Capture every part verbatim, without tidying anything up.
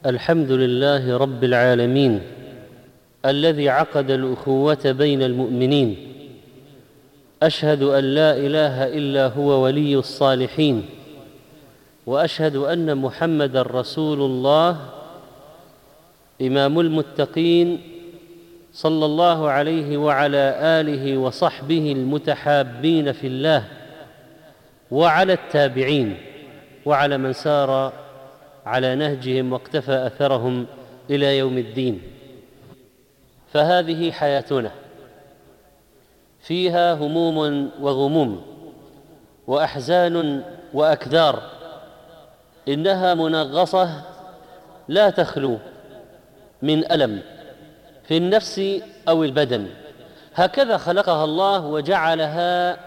الحمد لله رب العالمين الذي عقد الأخوة بين المؤمنين. أشهد أن لا إله إلا هو ولي الصالحين، وأشهد أن محمدًا رسول الله إمام المتقين، صلى الله عليه وعلى آله وصحبه المتحابين في الله، وعلى التابعين، وعلى من سار على نهجهم واقتفى أثرهم إلى يوم الدين. فهذه حياتنا، فيها هموم وغموم وأحزان وأكدار، إنها منغصة لا تخلو من ألم في النفس أو البدن. هكذا خلقها الله وجعلها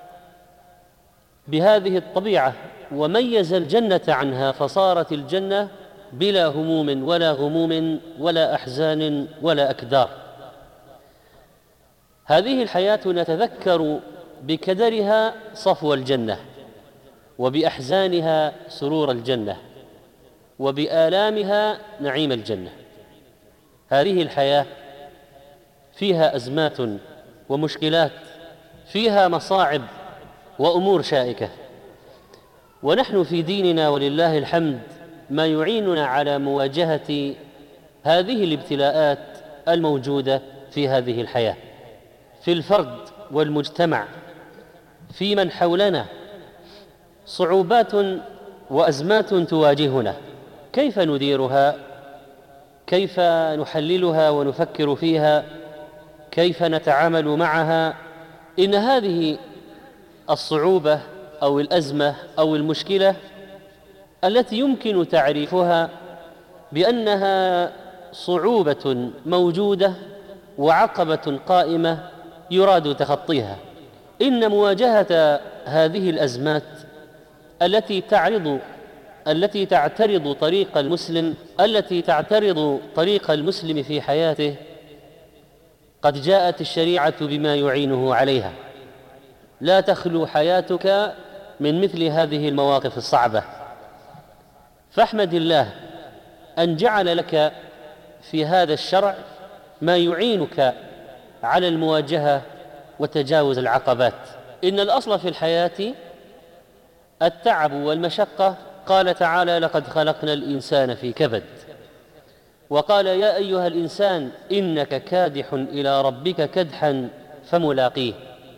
بهذه الطبيعة، وميز الجنة عنها، فصارت الجنة بلا هموم ولا غموم ولا أحزان ولا أكدار. هذه الحياة نتذكر بكدرها صفو الجنة، وبأحزانها سرور الجنة، وبآلامها نعيم الجنة. هذه الحياة فيها أزمات ومشكلات، فيها مصاعب وأمور شائكة، ونحن في ديننا ولله الحمد ما يعيننا على مواجهة هذه الابتلاءات الموجودة في هذه الحياة، في الفرد والمجتمع، في من حولنا. صعوبات وأزمات تواجهنا، كيف نديرها؟ كيف نحللها ونفكر فيها؟ كيف نتعامل معها؟ إن هذه الصعوبة أو الأزمة أو المشكلة التي يمكن تعريفها بأنها صعوبة موجودة وعقبة قائمة يراد تخطيها. إن مواجهة هذه الأزمات التي تعرض التي تعترض طريق المسلم التي تعترض طريق المسلم في حياته، قد جاءت الشريعة بما يعينه عليها. لا تخلو حياتك من مثل هذه المواقف الصعبة، فاحمد الله أن جعل لك في هذا الشرع ما يعينك على المواجهة وتجاوز العقبات. إن الأصل في الحياة التعب والمشقة. قال تعالى: لقد خلقنا الإنسان في كبد. وقال: يا أيها الإنسان إنك كادح إلى ربك كدحا فملاقيه.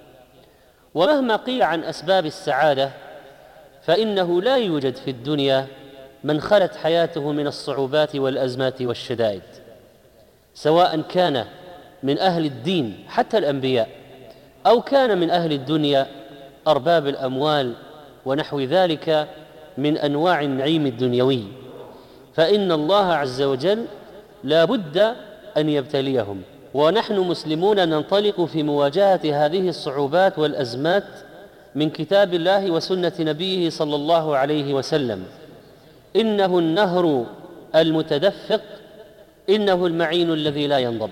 ومهما قيل عن أسباب السعادة، فإنه لا يوجد في الدنيا من خلت حياته من الصعوبات والأزمات والشدائد، سواء كان من أهل الدين حتى الأنبياء، أو كان من أهل الدنيا أرباب الأموال ونحو ذلك من أنواع النعيم الدنيوي، فإن الله عز وجل لا بد أن يبتليهم. ونحن مسلمون ننطلق في مواجهة هذه الصعوبات والأزمات من كتاب الله وسنة نبيه صلى الله عليه وسلم. إنه النهر المتدفق، إنه المعين الذي لا ينضب.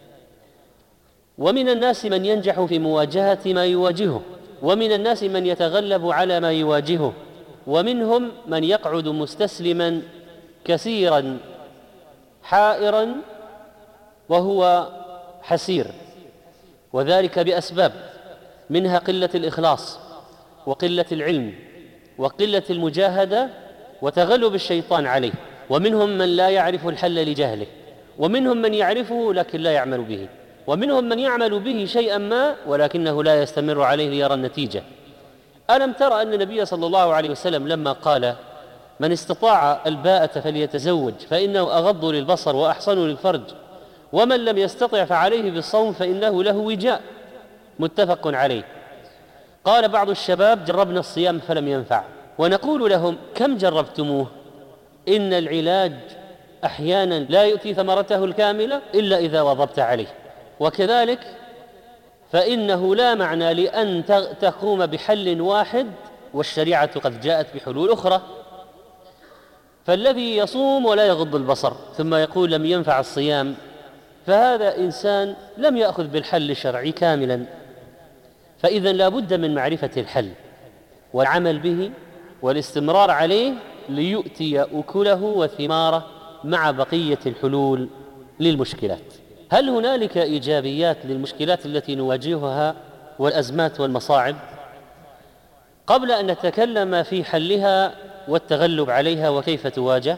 ومن الناس من ينجح في مواجهة ما يواجهه، ومن الناس من يتغلب على ما يواجهه، ومنهم من يقعد مستسلما كثيرا حائرا وهو حسير، وذلك بأسباب، منها قلة الإخلاص وقلة العلم وقلة المجاهدة وتغلب الشيطان عليه. ومنهم من لا يعرف الحل لجهله، ومنهم من يعرفه لكن لا يعمل به، ومنهم من يعمل به شيئا ما ولكنه لا يستمر عليه ليرى النتيجة. ألم ترى أن النبي صلى الله عليه وسلم لما قال: من استطاع الباءة فليتزوج فإنه أغض للبصر وأحصن للفرج، ومن لم يستطع فعليه بالصوم فإنه له وجاء، متفق عليه. قال بعض الشباب: جربنا الصيام فلم ينفع. ونقول لهم: كم جربتموه؟ إن العلاج أحيانا لا يؤتي ثمرته الكاملة إلا إذا واظبت عليه. وكذلك فإنه لا معنى لأن تقوم بحل واحد والشريعة قد جاءت بحلول أخرى. فالذي يصوم ولا يغض البصر ثم يقول لم ينفع الصيام، فهذا إنسان لم يأخذ بالحل الشرعي كاملا. فإذا لا بد من معرفة الحل والعمل به والاستمرار عليه ليؤتي أكله وثماره مع بقية الحلول للمشكلات. هل هنالك إيجابيات للمشكلات التي نواجهها والأزمات والمصاعب؟ قبل أن نتكلم في حلها والتغلب عليها وكيف تواجه،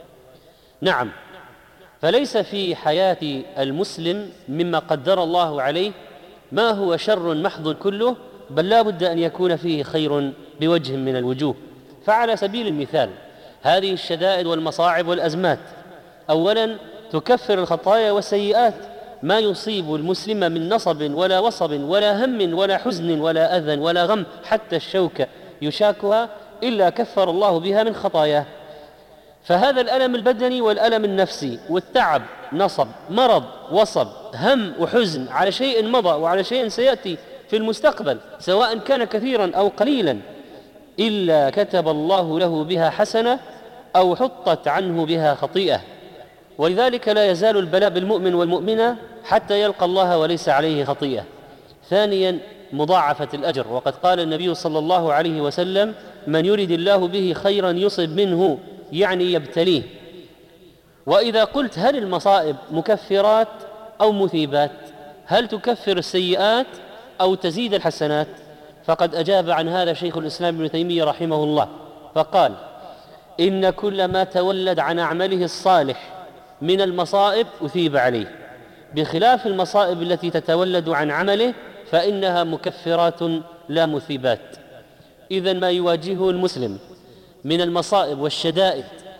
نعم، فليس في حياة المسلم مما قدر الله عليه ما هو شر محض كله، بل لا بد أن يكون فيه خير بوجه من الوجوه. فعلى سبيل المثال هذه الشدائد والمصاعب والأزمات أولا تكفر الخطايا والسيئات، ما يصيب المسلم من نصب ولا وصب ولا هم ولا حزن ولا أذى ولا غم، حتى الشوكة يشاكها إلا كفر الله بها من خطاياه. فهذا الألم البدني والألم النفسي والتعب، نصب، مرض، وصب، هم وحزن على شيء مضى وعلى شيء سيأتي في المستقبل سواء كان كثيرا أو قليلا، إلا كتب الله له بها حسنة أو حطت عنه بها خطيئة. ولذلك لا يزال البلاء بالمؤمن والمؤمنة حتى يلقى الله وليس عليه خطيئة. ثانيا مضاعفة الأجر، وقد قال النبي صلى الله عليه وسلم: من يرد الله به خيرا يصب منه، يعني يبتليه. وإذا قلت هل المصائب مكفرات أو مثيبات؟ هل تكفر السيئات أو تزيد الحسنات؟ فقد أجاب عن هذا شيخ الإسلام ابن تيمية رحمه الله فقال: إن كل ما تولد عن عمله الصالح من المصائب أثيب عليه، بخلاف المصائب التي تتولد عن عمله فإنها مكفرات لا مثيبات. إذن ما يواجهه المسلم من المصائب والشدائد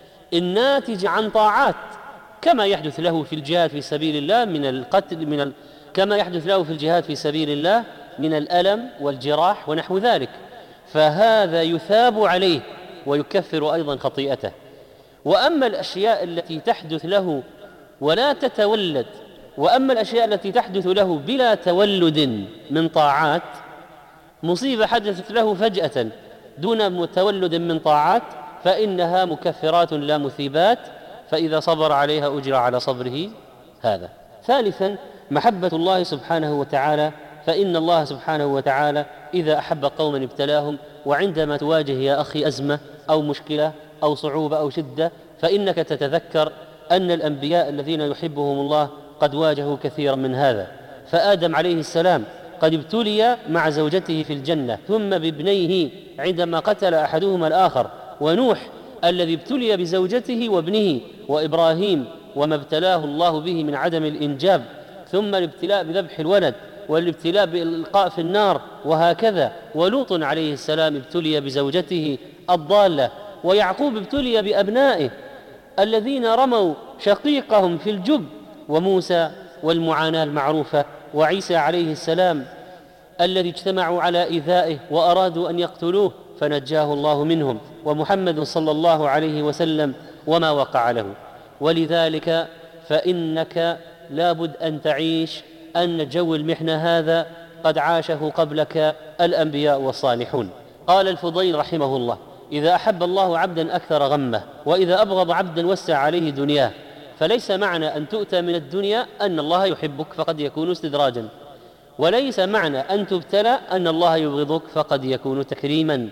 الناتج عن طاعات، كما يحدث له في الجهاد في سبيل الله من القتل، من ال... كما يحدث له في الجهاد في سبيل الله من الألم والجراح ونحو ذلك، فهذا يثاب عليه ويكفر أيضا خطيئته. وأما الأشياء التي تحدث له ولا تتولد، وأما الأشياء التي تحدث له بلا تولد من طاعات، مصيبة حدثت له فجأة دون تولد من طاعات، فإنها مكفرات لا مثيبات، فإذا صبر عليها أجر على صبره هذا. ثالثا محبة الله سبحانه وتعالى، فإن الله سبحانه وتعالى إذا أحب قوما ابتلاهم. وعندما تواجه يا أخي أزمة أو مشكلة أو صعوبة أو شدة، فإنك تتذكر أن الأنبياء الذين يحبهم الله قد واجهوا كثيرا من هذا. فآدم عليه السلام قد ابتلي مع زوجته في الجنة، ثم بابنيه عندما قتل أحدهما الآخر، ونوح الذي ابتلي بزوجته وابنه، وإبراهيم وما ابتلاه الله به من عدم الإنجاب، ثم الابتلاء بذبح الولد، والابتلاء بالإلقاء في النار، وهكذا. ولوط عليه السلام ابتلي بزوجته الضالة، ويعقوب ابتلي بأبنائه الذين رموا شقيقهم في الجب، وموسى والمعاناة المعروفة، وعيسى عليه السلام الذي اجتمعوا على إيذائه وأرادوا أن يقتلوه فنجاه الله منهم، ومحمد صلى الله عليه وسلم وما وقع له. ولذلك فإنك لابد أن تعيش أن جو المحنة هذا قد عاشه قبلك الأنبياء والصالحون. قال الفضيل رحمه الله: إذا أحب الله عبدا أكثر غمه، وإذا أبغض عبدا وسع عليه دنياه. فليس معنى أن تؤتى من الدنيا أن الله يحبك، فقد يكون استدراجا، وليس معنى أن تبتلى أن الله يبغضك، فقد يكون تكريما.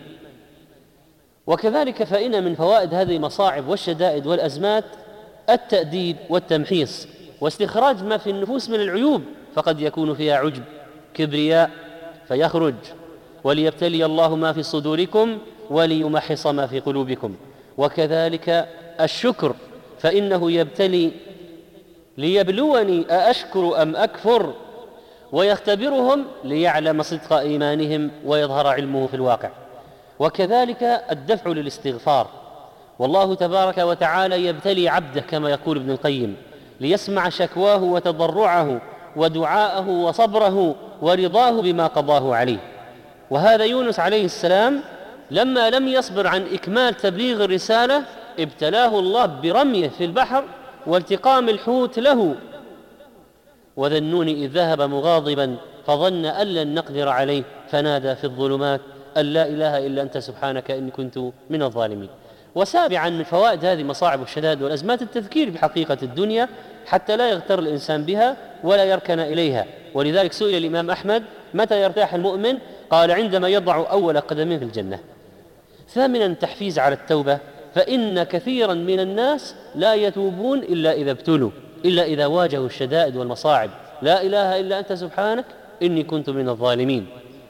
وكذلك فإن من فوائد هذه المصاعب والشدائد والأزمات التأديب والتمحيص، واستخراج ما في النفوس من العيوب، فقد يكون فيها عجب، كبرياء، فيخرج. وليبتلي الله ما في صدوركم وليمحص ما في قلوبكم. وكذلك الشكر، فإنه يبتلي ليبلوني أأشكر أم أكفر، ويختبرهم ليعلم صدق إيمانهم ويظهر علمه في الواقع. وكذلك الدفع للاستغفار، والله تبارك وتعالى يبتلي عبده كما يقول ابن القيم ليسمع شكواه وتضرعه ودعاءه وصبره ورضاه بما قضاه عليه. وهذا يونس عليه السلام لما لم يصبر عن إكمال تبليغ الرسالة ابتلاه الله برميه في البحر والتقام الحوت له. وذا النون إذ ذهب مغاضبا فظن أن لن نقدر عليه فنادى في الظلمات أن لا إله إلا أنت سبحانك إني كنت من الظالمين. وسابعا من فوائد هذه المصاعب والشدائد والأزمات التذكير بحقيقة الدنيا حتى لا يغتر الإنسان بها ولا يركن إليها. ولذلك سئل الإمام أحمد: متى يرتاح المؤمن؟ قال: عندما يضع أول قدم في الجنة. ثامنا التحفيز على التوبة، فإن كثيرا من الناس لا يتوبون إلا إذا ابتلوا، إلا إذا واجهوا الشدائد والمصاعب. لا إله إلا أنت سبحانك إني كنت من الظالمين،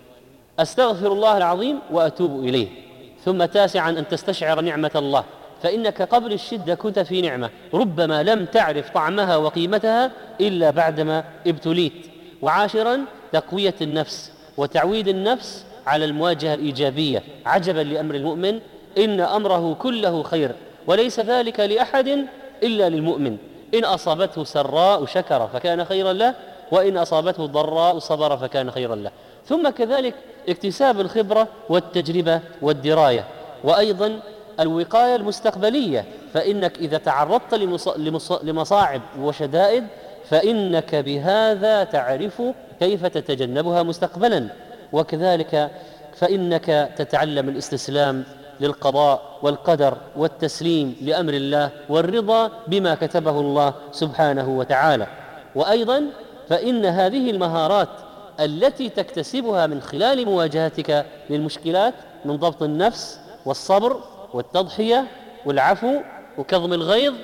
أستغفر الله العظيم وأتوب إليه. ثم تاسعا أن تستشعر نعمة الله، فإنك قبل الشدة كنت في نعمة ربما لم تعرف طعمها وقيمتها إلا بعدما ابتليت. وعاشرا تقوية النفس وتعويد النفس على المواجهة الإيجابية. عجبا لأمر المؤمن، إن أمره كله خير وليس ذلك لأحد إلا للمؤمن. إن أصابته سراء شكر فكان خيرا له، وإن أصابته ضراء صبر فكان خيرا له. ثم كذلك اكتساب الخبرة والتجربة والدراية، وأيضا الوقاية المستقبلية، فإنك إذا تعرضت لمصاعب وشدائد فإنك بهذا تعرف كيف تتجنبها مستقبلا. وكذلك فإنك تتعلم الاستسلام للقضاء والقدر والتسليم لأمر الله والرضا بما كتبه الله سبحانه وتعالى. وأيضا فإن هذه المهارات التي تكتسبها من خلال مواجهتك للمشكلات من ضبط النفس والصبر والتضحية والعفو وكظم الغيظ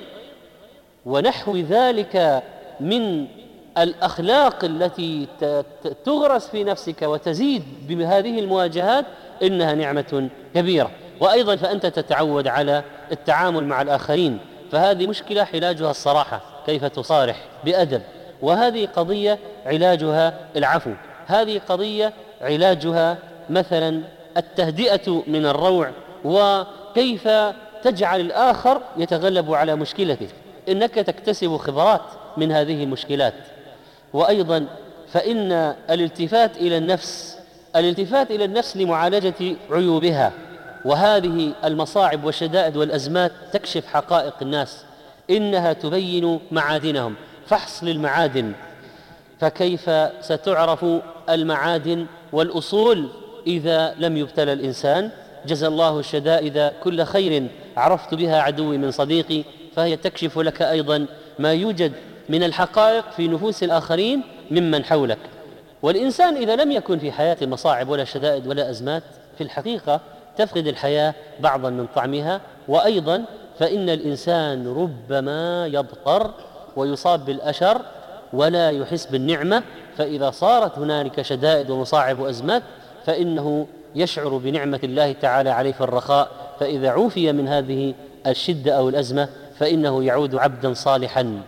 ونحو ذلك من الأخلاق التي تغرس في نفسك وتزيد بهذه المواجهات، إنها نعمة كبيرة. وأيضا فأنت تتعود على التعامل مع الآخرين، فهذه مشكلة علاجها الصراحة، كيف تصارح بأدب، وهذه قضية علاجها العفو، هذه قضية علاجها مثلا التهدئة من الروع، وكيف تجعل الآخر يتغلب على مشكلته، إنك تكتسب خبرات من هذه المشكلات. وأيضا فإن الالتفات إلى النفس الالتفات إلى النفس لمعالجة عيوبها، وهذه المصاعب والشدائد والأزمات تكشف حقائق الناس، إنها تبين معادنهم. فحص للمعادن، فكيف ستعرف المعادن والأصول إذا لم يبتلى الإنسان؟ جزى الله الشدائد كل خير عرفت بها عدوي من صديقي، فهي تكشف لك أيضا ما يوجد من الحقائق في نفوس الآخرين ممن حولك. والإنسان إذا لم يكن في حياة مصاعب ولا شدائد ولا أزمات في الحقيقة تفقد الحياة بعضا من طعمها. وأيضا فإن الإنسان ربما يبطر ويصاب بالأشر ولا يحس بالنعمة، فإذا صارت هنالك شدائد ومصاعب وأزمات فإنه يشعر بنعمة الله تعالى عليه في الرخاء، فإذا عوفي من هذه الشدة أو الأزمة فإنه يعود عبدا صالحا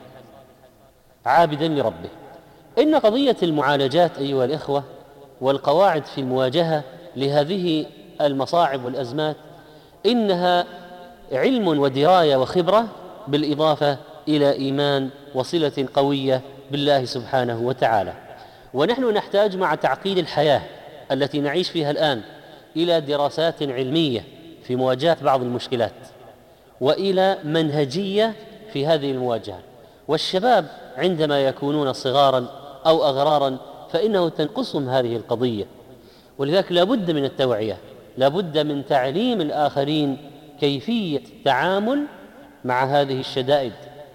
عابدا لربه. إن قضية المعالجات أيها الإخوة والقواعد في المواجهة لهذه المصاعب والأزمات إنها علم ودراية وخبرة، بالإضافة إلى إيمان وصلة قوية بالله سبحانه وتعالى. ونحن نحتاج مع تعقيد الحياة التي نعيش فيها الآن إلى دراسات علمية في مواجهة بعض المشكلات، وإلى منهجية في هذه المواجهة. والشباب عندما يكونون صغارا أو أغرارا فإنه تنقصهم هذه القضية، ولذلك لا بد من التوعية، لا بد من تعليم الآخرين كيفية التعامل مع هذه الشدائد،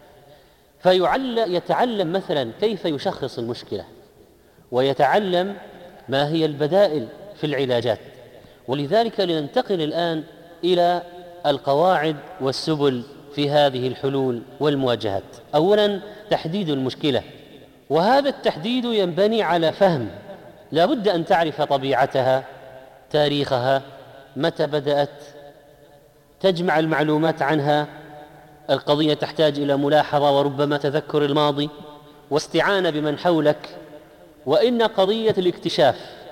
فيتعلم مثلا كيف يشخص المشكلة، ويتعلم ما هي البدائل في العلاجات. ولذلك لننتقل الآن إلى القواعد والسبل في هذه الحلول والمواجهات. أولا تحديد المشكلة، وهذا التحديد ينبني على فهم، لا بد أن تعرف طبيعتها، تاريخها، متى بدأت، تجمع المعلومات عنها. القضية تحتاج إلى ملاحظة وربما تذكر الماضي واستعانة بمن حولك. وإن قضية الاكتشاف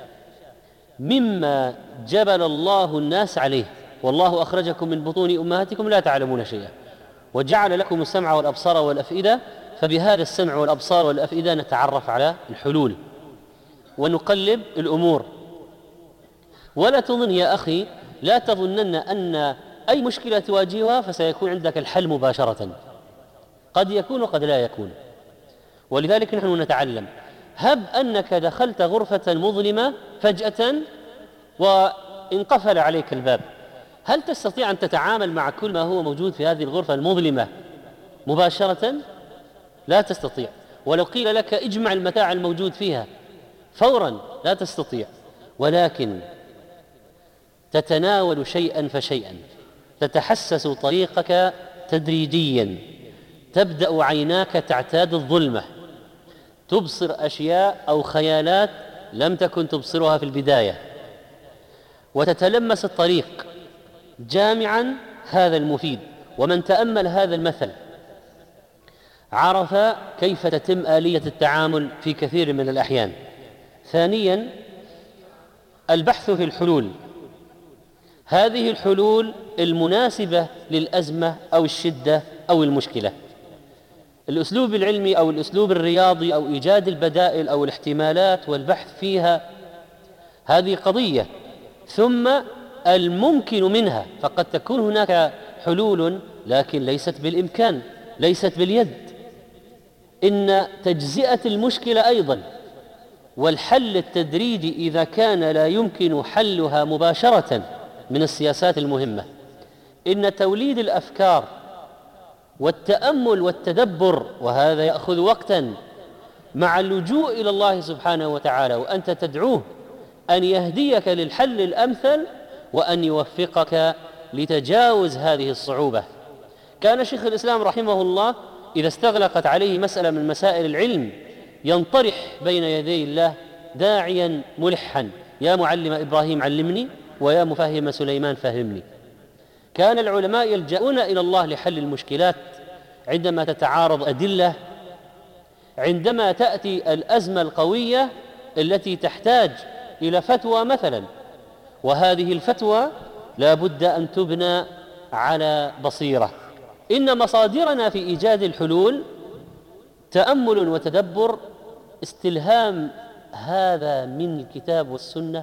مما جبل الله الناس عليه، والله أخرجكم من بطون أمهاتكم لا تعلمون شيئا وجعل لكم السمع والأبصار والأفئدة، فبهذا السمع والأبصار والأفئدة نتعرف على الحلول ونقلب الأمور. ولا تظن يا أخي، لا تظنن أن أي مشكلة تواجهها فسيكون عندك الحل مباشرة، قد يكون وقد لا يكون. ولذلك نحن نتعلم. هب أنك دخلت غرفة مظلمة فجأة وانقفل عليك الباب، هل تستطيع أن تتعامل مع كل ما هو موجود في هذه الغرفة المظلمة مباشرة؟ لا تستطيع. ولو قيل لك اجمع المتاع الموجود فيها فورا لا تستطيع، ولكن تتناول شيئا فشيئا تتحسس طريقك تدريجيا، تبدأ عيناك تعتاد الظلمة، تبصر أشياء أو خيالات لم تكن تبصرها في البداية، وتتلمس الطريق جامعا هذا المفيد. ومن تأمل هذا المثل عرف كيف تتم آلية التعامل في كثير من الأحيان. ثانيا، البحث في الحلول، هذه الحلول المناسبة للأزمة أو الشدة أو المشكلة. الأسلوب العلمي أو الأسلوب الرياضي أو إيجاد البدائل أو الاحتمالات والبحث فيها هذه قضية، ثم الممكن منها، فقد تكون هناك حلول لكن ليست بالإمكان، ليست باليد. إن تجزئة المشكلة أيضا والحل التدريجي إذا كان لا يمكن حلها مباشرة من السياسات المهمة. إن توليد الأفكار والتأمل والتدبر، وهذا يأخذ وقتا، مع اللجوء إلى الله سبحانه وتعالى وأنت تدعوه أن يهديك للحل الأمثل وأن يوفقك لتجاوز هذه الصعوبة. كان شيخ الإسلام رحمه الله إذا استغلقت عليه مسألة من مسائل العلم ينطرح بين يدي الله داعيا ملحا: يا معلم إبراهيم علمني، ويا مفهم سليمان فهمني. كان العلماء يلجؤون إلى الله لحل المشكلات عندما تتعارض أدلة، عندما تأتي الأزمة القوية التي تحتاج إلى فتوى مثلا، وهذه الفتوى لا بد أن تبنى على بصيرة. إن مصادرنا في إيجاد الحلول تأمل وتدبر، استلهام هذا من الكتاب والسنة،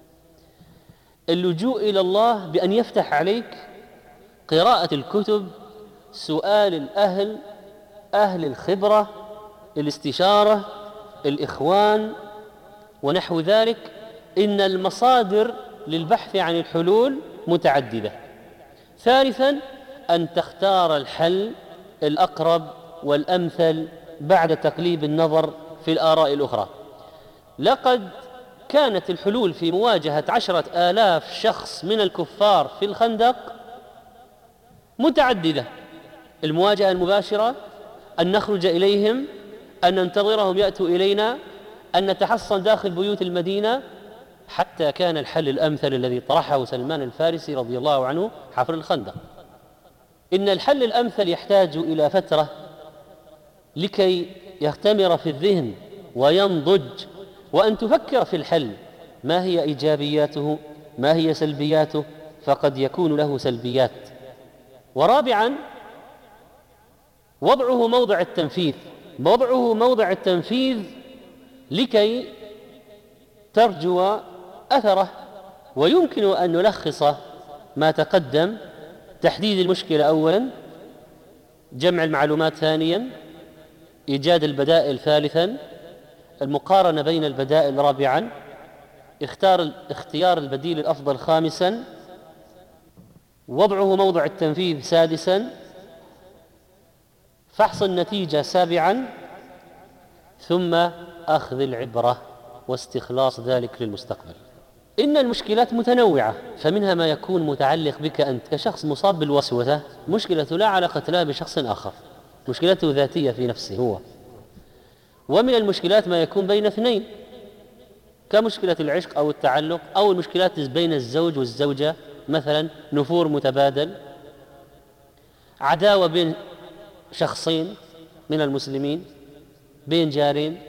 اللجوء إلى الله بأن يفتح عليك، قراءة الكتب، سؤال الأهل، أهل الخبرة، الاستشارة، الإخوان ونحو ذلك. إن المصادر للبحث عن الحلول متعددة. ثالثا، أن تختار الحل الأقرب والأمثل بعد تقليب النظر في الآراء الأخرى. لقد كانت الحلول في مواجهة عشرة آلاف شخص من الكفار في الخندق متعددة: المواجهة المباشرة، أن نخرج إليهم، أن ننتظرهم يأتوا إلينا، أن نتحصن داخل بيوت المدينة، حتى كان الحل الأمثل الذي طرحه سلمان الفارسي رضي الله عنه حفر الخندق. إن الحل الأمثل يحتاج إلى فترة لكي يختمر في الذهن وينضج، وأن تفكر في الحل، ما هي إيجابياته، ما هي سلبياته، فقد يكون له سلبيات. ورابعا، وضعه موضع التنفيذ، وضعه موضع التنفيذ لكي ترجو أثره. ويمكن أن نلخص ما تقدم: تحديد المشكلة أولا، جمع المعلومات ثانيا، إيجاد البدائل ثالثا، المقارنة بين البدائل رابعا، اختار اختيار البديل الأفضل خامسا، وضعه موضع التنفيذ سادسا، فحص النتيجة سابعا، ثم أخذ العبرة واستخلاص ذلك للمستقبل. إن المشكلات متنوعة، فمنها ما يكون متعلق بك أنت كشخص مصاب بالوسوسة، مشكلة لا علاقة لها بشخص آخر، مشكلته ذاتية في نفسه هو. ومن المشكلات ما يكون بين اثنين، كمشكلة العشق أو التعلق، أو المشكلات بين الزوج والزوجة، مثلا نفور متبادل، عداوة بين شخصين من المسلمين، بين جارين.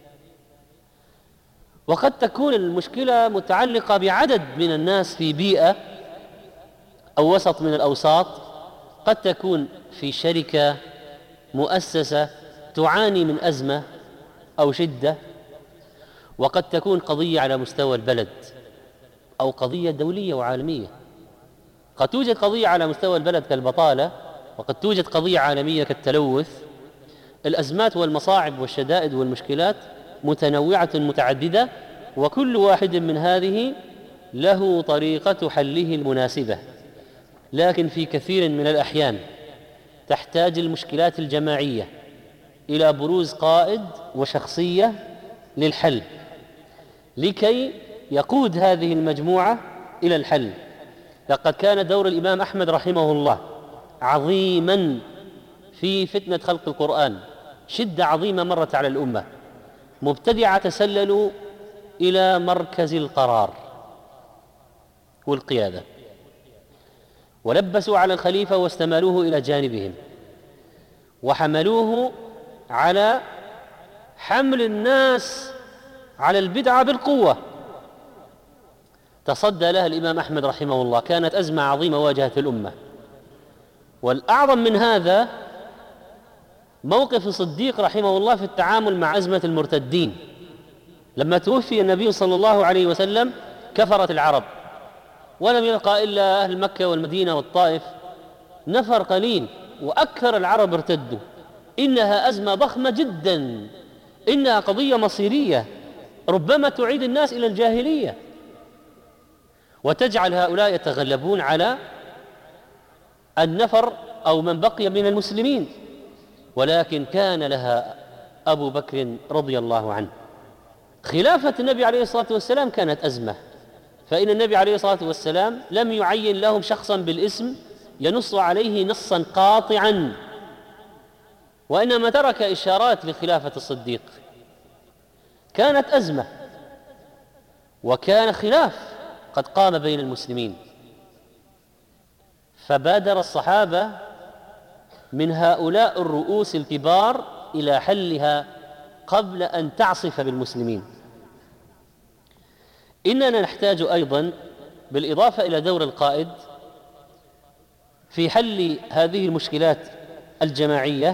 وقد تكون المشكلة متعلقة بعدد من الناس في بيئة أو وسط من الأوساط، قد تكون في شركة، مؤسسة تعاني من أزمة أو شدة، وقد تكون قضية على مستوى البلد أو قضية دولية وعالمية. قد توجد قضية على مستوى البلد كالبطالة، وقد توجد قضية عالمية كالتلوث. الأزمات والمصاعب والشدائد والمشكلات متنوعة متعددة، وكل واحد من هذه له طريقة حله المناسبة. لكن في كثير من الأحيان تحتاج المشكلات الجماعية إلى بروز قائد وشخصية للحل، لكي يقود هذه المجموعة إلى الحل. لقد كان دور الإمام أحمد رحمه الله عظيما في فتنة خلق القرآن، شدة عظيمة مرت على الأمة، مبتدعة تسللوا إلى مركز القرار والقيادة، ولبسوا على الخليفة واستمالوه إلى جانبهم، وحملوه على حمل الناس على البدعة بالقوة. تصدى لها الإمام أحمد رحمه الله، كانت أزمة عظيمة واجهت الأمة. والأعظم من هذا موقف الصديق رحمه الله في التعامل مع أزمة المرتدين. لما توفي النبي صلى الله عليه وسلم كفرت العرب، ولم يبقى إلا أهل مكة والمدينة والطائف، نفر قليل، وأكثر العرب ارتدوا. إنها أزمة ضخمة جدا، إنها قضية مصيرية ربما تعيد الناس إلى الجاهلية، وتجعل هؤلاء يتغلبون على النفر أو من بقي من المسلمين. ولكن كان لها أبو بكر رضي الله عنه. خلافة النبي عليه الصلاة والسلام كانت أزمة، فإن النبي عليه الصلاة والسلام لم يعين لهم شخصا بالاسم ينص عليه نصا قاطعا، وإنما ترك إشارات لخلافة الصديق. كانت أزمة وكان خلاف قد قام بين المسلمين، فبادر الصحابة من هؤلاء الرؤوس الكبار إلى حلها قبل أن تعصف بالمسلمين. إننا نحتاج أيضا بالإضافة إلى دور القائد في حل هذه المشكلات الجماعية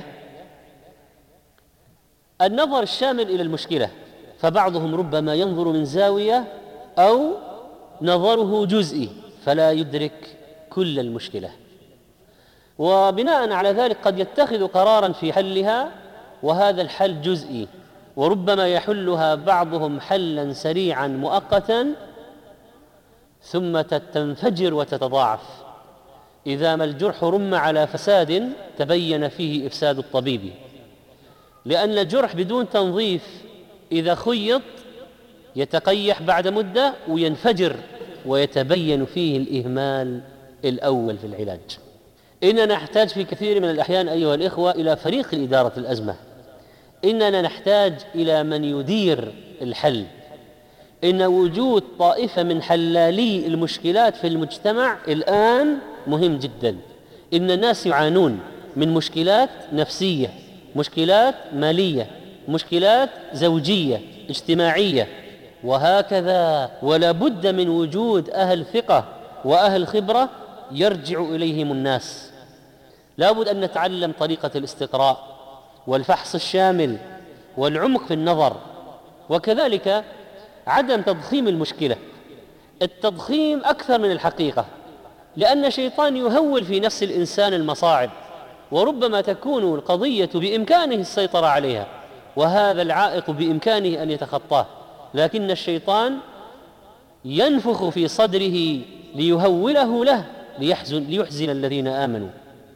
النظر الشامل إلى المشكلة، فبعضهم ربما ينظر من زاوية أو نظره جزئي فلا يدرك كل المشكلة، وبناء على ذلك قد يتخذ قرارا في حلها وهذا الحل جزئي، وربما يحلها بعضهم حلا سريعا مؤقتا ثم تنفجر وتتضاعف إذا ما الجرح رم على فساد تبين فيه إفساد الطبيب، لأن الجرح بدون تنظيف إذا خيط يتقيح بعد مدة وينفجر ويتبين فيه الإهمال الأول في العلاج. إننا نحتاج في كثير من الأحيان أيها الإخوة إلى فريق إدارة الأزمة، إننا نحتاج إلى من يدير الحل. إن وجود طائفة من حلالي المشكلات في المجتمع الآن مهم جدا. إن الناس يعانون من مشكلات نفسية، مشكلات مالية، مشكلات زوجية، اجتماعية، وهكذا، ولا بد من وجود أهل ثقة وأهل خبرة يرجع إليهم الناس. لا بد أن نتعلم طريقة الاستقراء والفحص الشامل والعمق في النظر، وكذلك عدم تضخيم المشكلة. التضخيم أكثر من الحقيقة، لأن الشيطان يهول في نفس الإنسان المصاعب، وربما تكون القضية بإمكانه السيطرة عليها وهذا العائق بإمكانه أن يتخطاه، لكن الشيطان ينفخ في صدره ليهوله له ليحزن, ليحزن الذين آمنوا.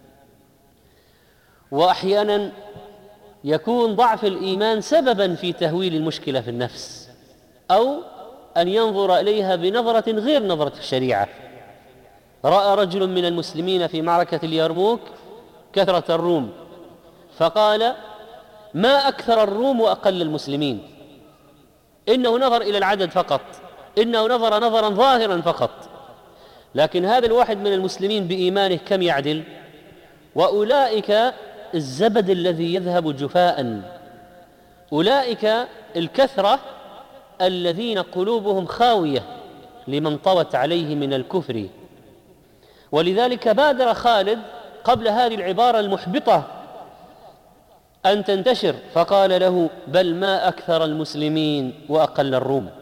وأحيانا يكون ضعف الإيمان سببا في تهويل المشكلة في النفس، أو أن ينظر إليها بنظرة غير نظرة الشريعة. رأى رجل من المسلمين في معركة اليرموك كثرة الروم فقال: ما أكثر الروم وأقل المسلمين. إنه نظر إلى العدد فقط، إنه نظر نظرا ظاهرا فقط، لكن هذا الواحد من المسلمين بإيمانه كم يعدل؟ وأولئك الزبد الذي يذهب جفاء، أولئك الكثرة الذين قلوبهم خاوية لمن طوت عليه من الكفر. ولذلك بادر خالد قبل هذه العبارة المحبطة أن تنتشر فقال له: بل ما أكثر المسلمين وأقل الروم.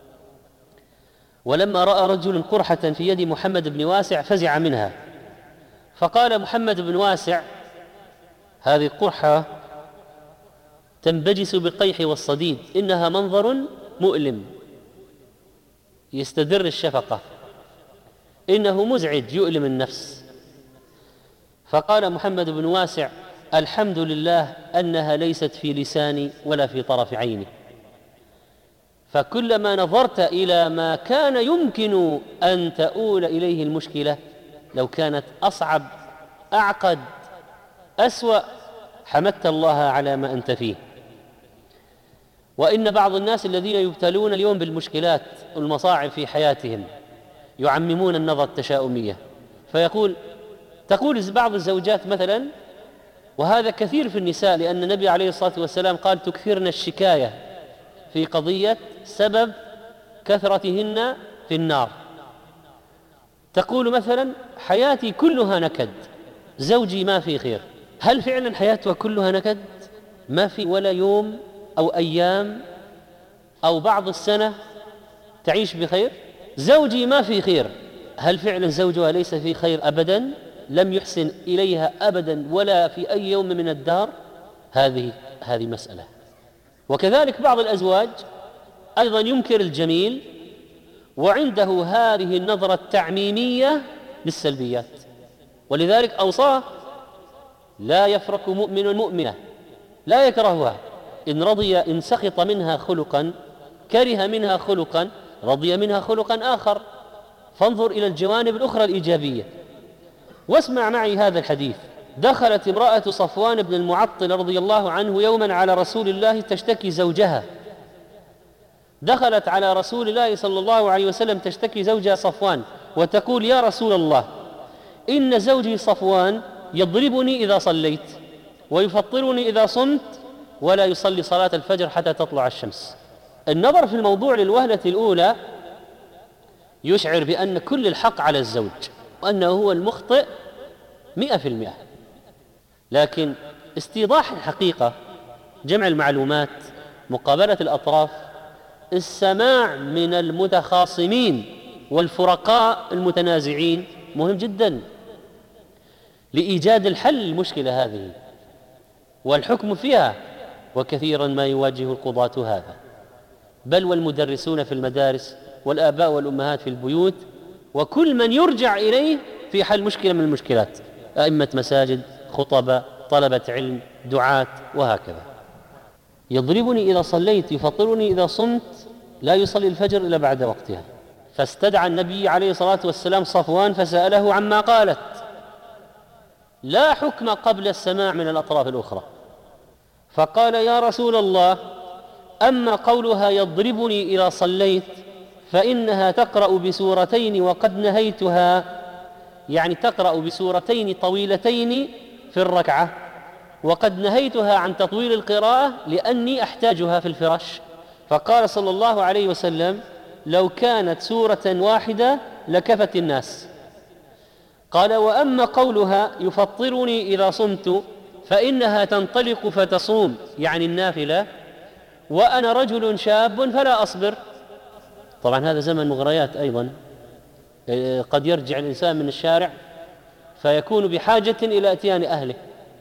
ولما رأى رجل قرحة في يد محمد بن واسع فزع منها، فقال محمد بن واسع: هذه القرحة تنبجس بالقيح والصديد، إنها منظر مؤلم يستدر الشفقة، إنه مزعج يؤلم النفس. فقال محمد بن واسع: الحمد لله أنها ليست في لساني ولا في طرف عيني. فكلما نظرت إلى ما كان يمكن أن تؤول إليه المشكلة لو كانت أصعب أعقد أسوأ حمدت الله على ما أنت فيه. وإن بعض الناس الذين يبتلون اليوم بالمشكلات والمصاعب في حياتهم يعممون النظرة التشاؤمية، فيقول تقول بعض الزوجات مثلا، وهذا كثير في النساء لأن النبي عليه الصلاة والسلام قال تكثرن الشكاية في قضية سبب كثرتهن في النار. تقول مثلا حياتي كلها نكد، زوجي ما في خير. هل فعلا حياتها كلها نكد؟ ما في ولا يوم أو أيام أو بعض السنة تعيش بخير؟ زوجي ما في خير، هل فعلا زوجها ليس في خير أبدا؟ لم يحسن إليها أبدا ولا في أي يوم من الدار؟ هذه هذه مسألة. وكذلك بعض الأزواج أيضا ينكر الجميل وعنده هذه النظرة التعميمية للسلبيات، ولذلك أوصاه لا يفرق مؤمن مؤمنة، لا يكرهها، إن رضي إن سخط منها خلقا كره منها خلقا رضي منها خلقا آخر، فانظر إلى الجوانب الأخرى الإيجابية. واسمع معي هذا الحديث. دخلت امرأة صفوان بن المعطل رضي الله عنه يوما على رسول الله تشتكي زوجها، دخلت على رسول الله صلى الله عليه وسلم تشتكي زوجها صفوان وتقول يا رسول الله إن زوجي صفوان يضربني إذا صليت ويفطرني إذا صمت ولا يصلي صلاة الفجر حتى تطلع الشمس. النظر في الموضوع للوهلة الأولى يشعر بأن كل الحق على الزوج وأنه هو المخطئ مئة في المئة، لكن استيضاح الحقيقة، جمع المعلومات، مقابلة الأطراف، السماع من المتخاصمين والفرقاء المتنازعين مهم جدا لإيجاد الحل للمشكلة هذه والحكم فيها. وكثيرا ما يواجه القضاة هذا، بل والمدرسون في المدارس والآباء والأمهات في البيوت وكل من يرجع إليه في حل مشكلة من المشكلات، أئمة مساجد، خطباء، طلبة علم، دعاة، وهكذا. يضربني إذا صليت يفطرني إذا صمت لا يصلي الفجر إلا بعد وقتها. فاستدعى النبي عليه الصلاة والسلام صفوان فسأله عما قالت، لا حكم قبل السماع من الأطراف الأخرى. فقال يا رسول الله أما قولها يضربني إذا صليت فإنها تقرأ بسورتين وقد نهيتها، يعني تقرأ بسورتين طويلتين في الركعة وقد نهيتها عن تطويل القراءة لأني أحتاجها في الفراش. فقال صلى الله عليه وسلم لو كانت سورة واحدة لكفت الناس. قال وأما قولها يفطرني إذا صمت فإنها تنطلق فتصوم، يعني النافلة، وأنا رجل شاب فلا أصبر. طبعا هذا زمن مغريات أيضا، قد يرجع الإنسان من الشارع فيكون بحاجة إلى أتيان أهله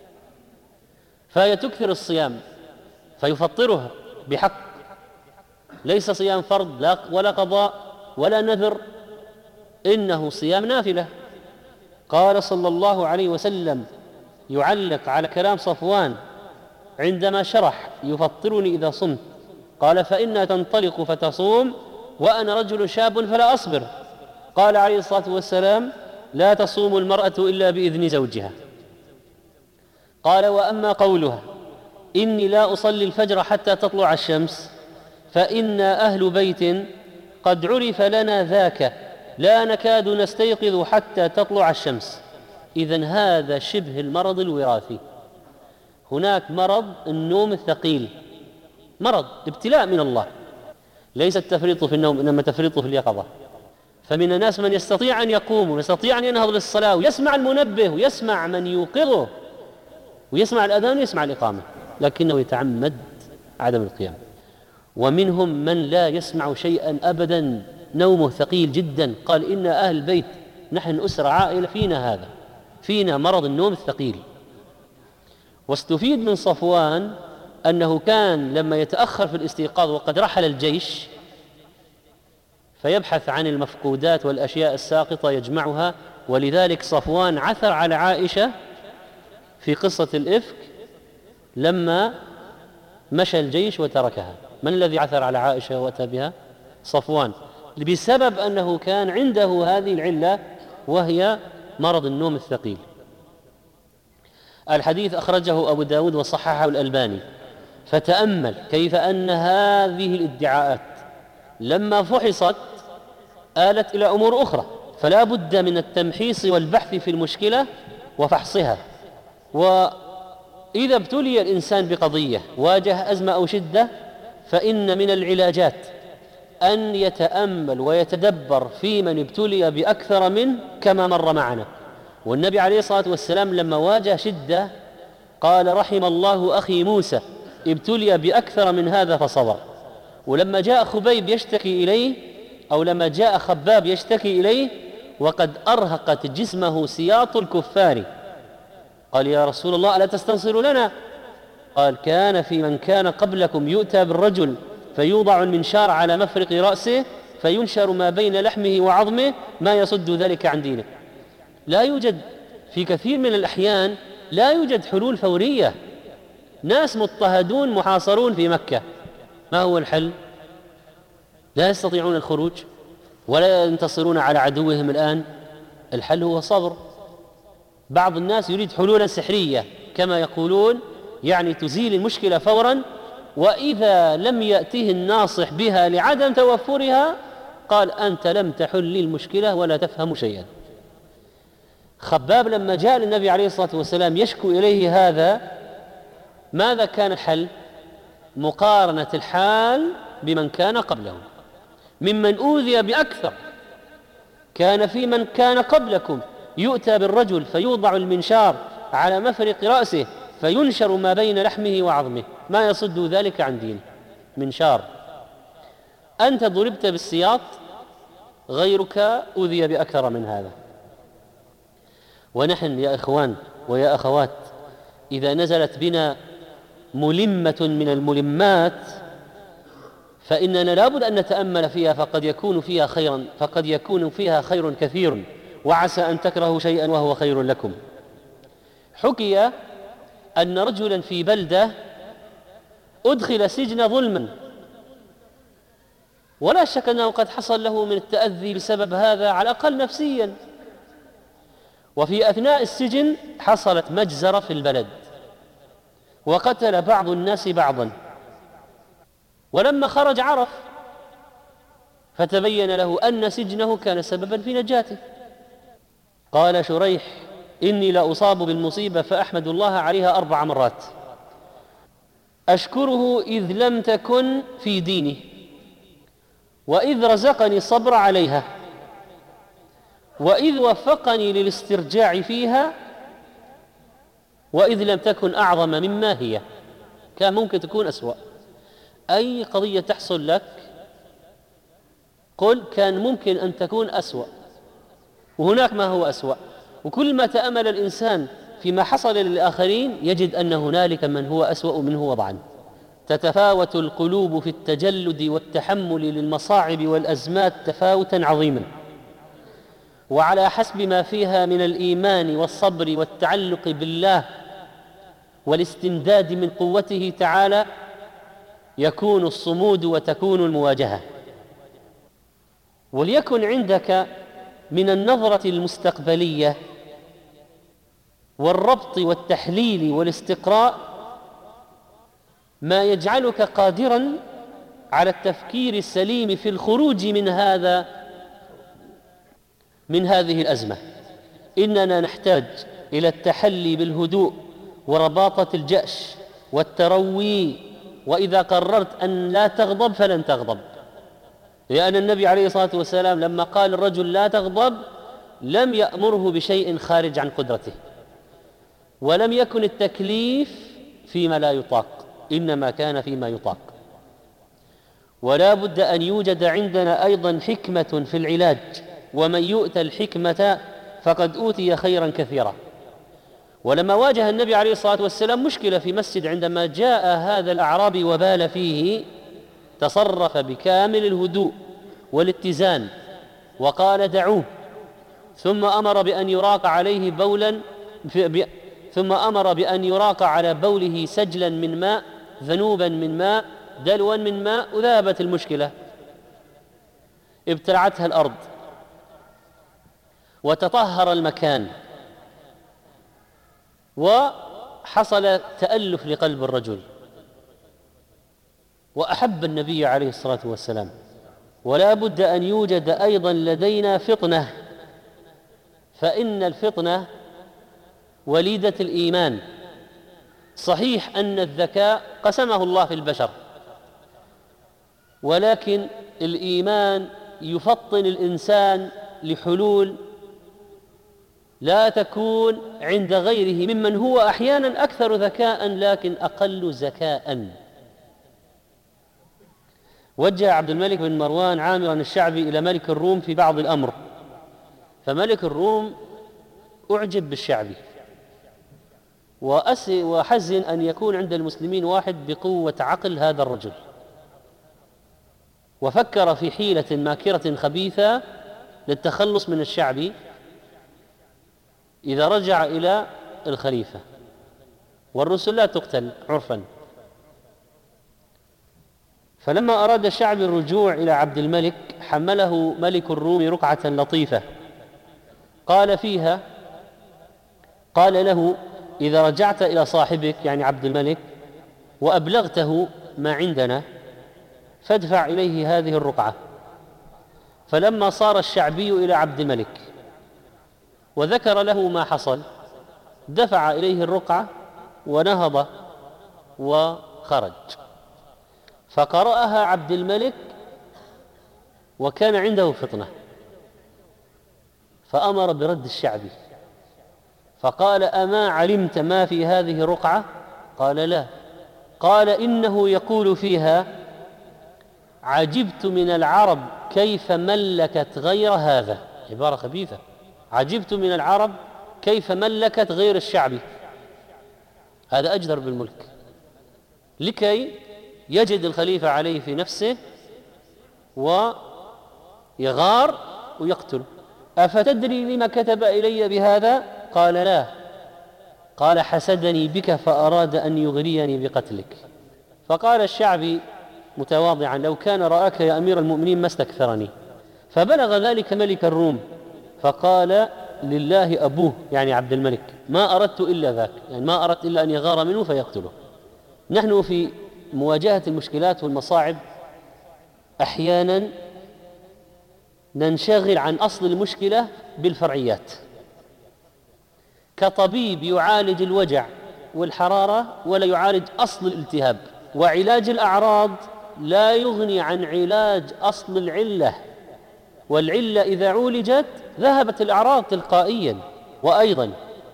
فهي تكثر الصيام فيفطرها بحق، ليس صيام فرض لا ولا قضاء ولا نذر، إنه صيام نافلة. قال صلى الله عليه وسلم يعلق على كلام صفوان عندما شرح يفطرني إذا صمت، قال فإنها تنطلق فتصوم وأنا رجل شاب فلا أصبر. قال عليه الصلاة والسلام لا تصوم المرأة إلا بإذن زوجها. قال وأما قولها إني لا أصلي الفجر حتى تطلع الشمس فإنا أهل بيت قد عرف لنا ذاك لا نكاد نستيقظ حتى تطلع الشمس. إذن هذا شبه المرض الوراثي. هناك مرض النوم الثقيل، مرض ابتلاء من الله، ليس التفريط في النوم إنما تفريط في اليقظة. فمن الناس من يستطيع أن يقوم ويستطيع أن ينهض للصلاة ويسمع المنبه ويسمع من يوقظه ويسمع الأذان ويسمع الإقامة، لكنه يتعمد عدم القيام. ومنهم من لا يسمع شيئا أبدا، نومه ثقيل جدا. قال إن أهل البيت نحن أسرة عائلة فينا هذا، فينا مرض النوم الثقيل. واستفيد من صفوان أنه كان لما يتأخر في الاستيقاظ وقد رحل الجيش فيبحث عن المفقودات والأشياء الساقطة يجمعها، ولذلك صفوان عثر على عائشة في قصة الإفك لما مشى الجيش وتركها. من الذي عثر على عائشة وأتى بها؟ صفوان، بسبب أنه كان عنده هذه العلة وهي مرض النوم الثقيل. الحديث أخرجه أبو داود وصححه الألباني. فتأمل كيف أن هذه الادعاءات لما فحصت آلت إلى أمور أخرى، فلا بد من التمحيص والبحث في المشكلة وفحصها. وإذا ابتلي الإنسان بقضية واجه أزمة أو شدة، فإن من العلاجات أن يتأمل ويتدبر في من ابتلي بأكثر منه كما مر معنا. والنبي عليه الصلاة والسلام لما واجه شدة قال: رحم الله أخي موسى ابتلي بأكثر من هذا فصبر. ولما جاء خبيب يشتكي إليه، أو لما جاء خباب يشتكي إليه وقد أرهقت جسمه سياط الكفار، قال: يا رسول الله ألا تستنصر لنا؟ قال: كان في من كان قبلكم يؤتى بالرجل فيوضع المنشار على مفرق رأسه فينشر ما بين لحمه وعظمه ما يصد ذلك عن دينه. لا يوجد في كثير من الأحيان لا يوجد حلول فورية. ناس مضطهدون محاصرون في مكة، ما هو الحل؟ لا يستطيعون الخروج ولا ينتصرون على عدوهم الآن. الحل هو صبر. بعض الناس يريد حلولا سحرية كما يقولون، يعني تزيل المشكلة فورا، وإذا لم يأته الناصح بها لعدم توفرها قال: أنت لم تحل لي المشكلة ولا تفهم شيئا. خباب لما جاء للنبي عليه الصلاة والسلام يشكو إليه هذا، ماذا كان الحل؟ مقارنة الحال بمن كان قبلهم ممن أوذي بأكثر. كان في من كان قبلكم يؤتى بالرجل فيوضع المنشار على مفرق رأسه فينشر ما بين لحمه وعظمه ما يصد ذلك عن دينه. منشار. أنت ضربت بالسياط، غيرك أوذي بأكثر من هذا. ونحن يا إخوان ويا أخوات إذا نزلت بنا ملمة من الملمات فإننا لابد أن نتأمل فيها، فقد يكون فيها خيرا فقد يكون فيها خير كثير، وعسى أن تكرهوا شيئا وهو خير لكم. حكي أن رجلا في بلدة أدخل سجن ظلما، ولا شك أنه قد حصل له من التأذي بسبب هذا على الأقل نفسيا. وفي أثناء السجن حصلت مجزرة في البلد وقتل بعض الناس بعضا، ولما خرج عرف فتبين له أن سجنه كان سببا في نجاته. قال شريح: إني لا أصاب بالمصيبة فأحمد الله عليها أربع مرات، أشكره إذ لم تكن في ديني، وإذ رزقني الصبر عليها، وإذ وفقني للاسترجاع فيها، وإذ لم تكن أعظم مما هي. كان ممكن تكون أسوأ. أي قضية تحصل لك قل كان ممكن أن تكون أسوأ، وهناك ما هو أسوأ. وكل ما تأمل الإنسان فيما حصل للآخرين يجد أن هنالك من هو أسوأ منه وضعا. تتفاوت القلوب في التجلد والتحمل للمصاعب والأزمات تفاوتا عظيما، وعلى حسب ما فيها من الإيمان والصبر والتعلق بالله والاستمداد من قوته تعالى يكون الصمود وتكون المواجهة. وليكن عندك من النظرة المستقبلية والربط والتحليل والاستقراء ما يجعلك قادرا على التفكير السليم في الخروج من هذا من هذه الأزمة. إننا نحتاج إلى التحلي بالهدوء ورباطة الجأش والتروي، وإذا قررت أن لا تغضب فلن تغضب، لأن النبي عليه الصلاة والسلام لما قال الرجل لا تغضب لم يأمره بشيء خارج عن قدرته، ولم يكن التكليف فيما لا يطاق، إنما كان فيما يطاق. ولا بد أن يوجد عندنا أيضا حكمة في العلاج، ومن يؤتى الحكمة فقد أوتي خيرا كثيرا. ولما واجه النبي عليه الصلاة والسلام مشكلة في مسجد عندما جاء هذا الأعرابي وبال فيه، تصرف بكامل الهدوء والاتزان وقال دعوه، ثم أمر بأن يراق عليه بولا ثم أمر بأن يراق على بوله سجلا من ماء ذنوبا من ماء دلوا من ماء وذهبت المشكلة. ابتلعتها الأرض وتطهر المكان وحصل تألف لقلب الرجل وأحب النبي عليه الصلاة والسلام. ولا بد أن يوجد أيضا لدينا فطنة، فإن الفطنة وليدة الإيمان. صحيح أن الذكاء قسمه الله في البشر، ولكن الإيمان يفطن الإنسان لحلول لا تكون عند غيره ممن هو أحيانا أكثر ذكاء لكن أقل ذكاء. وجه عبد الملك بن مروان عامرا الشعبي إلى ملك الروم في بعض الأمر، فملك الروم أعجب بالشعبي وحزن أن يكون عند المسلمين واحد بقوة عقل هذا الرجل، وفكر في حيلة ماكرة خبيثة للتخلص من الشعبي إذا رجع إلى الخليفة، والرسل لا تقتل عرفا. فلما أراد الشعبي الرجوع إلى عبد الملك حمله ملك الروم رقعة لطيفة قال فيها قال له: إذا رجعت إلى صاحبك يعني عبد الملك وأبلغته ما عندنا فادفع إليه هذه الرقعة. فلما صار الشعبي إلى عبد الملك وذكر له ما حصل دفع إليه الرقعة ونهض وخرج، فقرأها عبد الملك وكان عنده فطنة فأمر برد الشعبي، فقال: أما علمت ما في هذه الرقعة؟ قال: لا. قال: إنه يقول فيها: عجبت من العرب كيف ملكت غير هذا. عبارة خبيثة، عجبت من العرب كيف ملكت غير الشعبي، هذا أجدر بالملك، لكي يجد الخليفة عليه في نفسه ويغار ويقتل. أفتدري لما كتب إلي بهذا؟ قال: لا. قال: حسدني بك فأراد أن يغريني بقتلك. فقال الشعبي متواضعا: لو كان رآك يا أمير المؤمنين ما استكثرني. فبلغ ذلك ملك الروم فقال: لله أبوه يعني عبد الملك، ما أردت إلا ذاك، يعني ما أردت إلا أن يغار منه فيقتله. نحن في مواجهة المشكلات والمصاعب أحيانا ننشغل عن أصل المشكلة بالفرعيات، كطبيب يعالج الوجع والحرارة ولا يعالج أصل الالتهاب، وعلاج الأعراض لا يغني عن علاج أصل العلة، والعلة إذا عولجت ذهبت الأعراض تلقائيا. وأيضا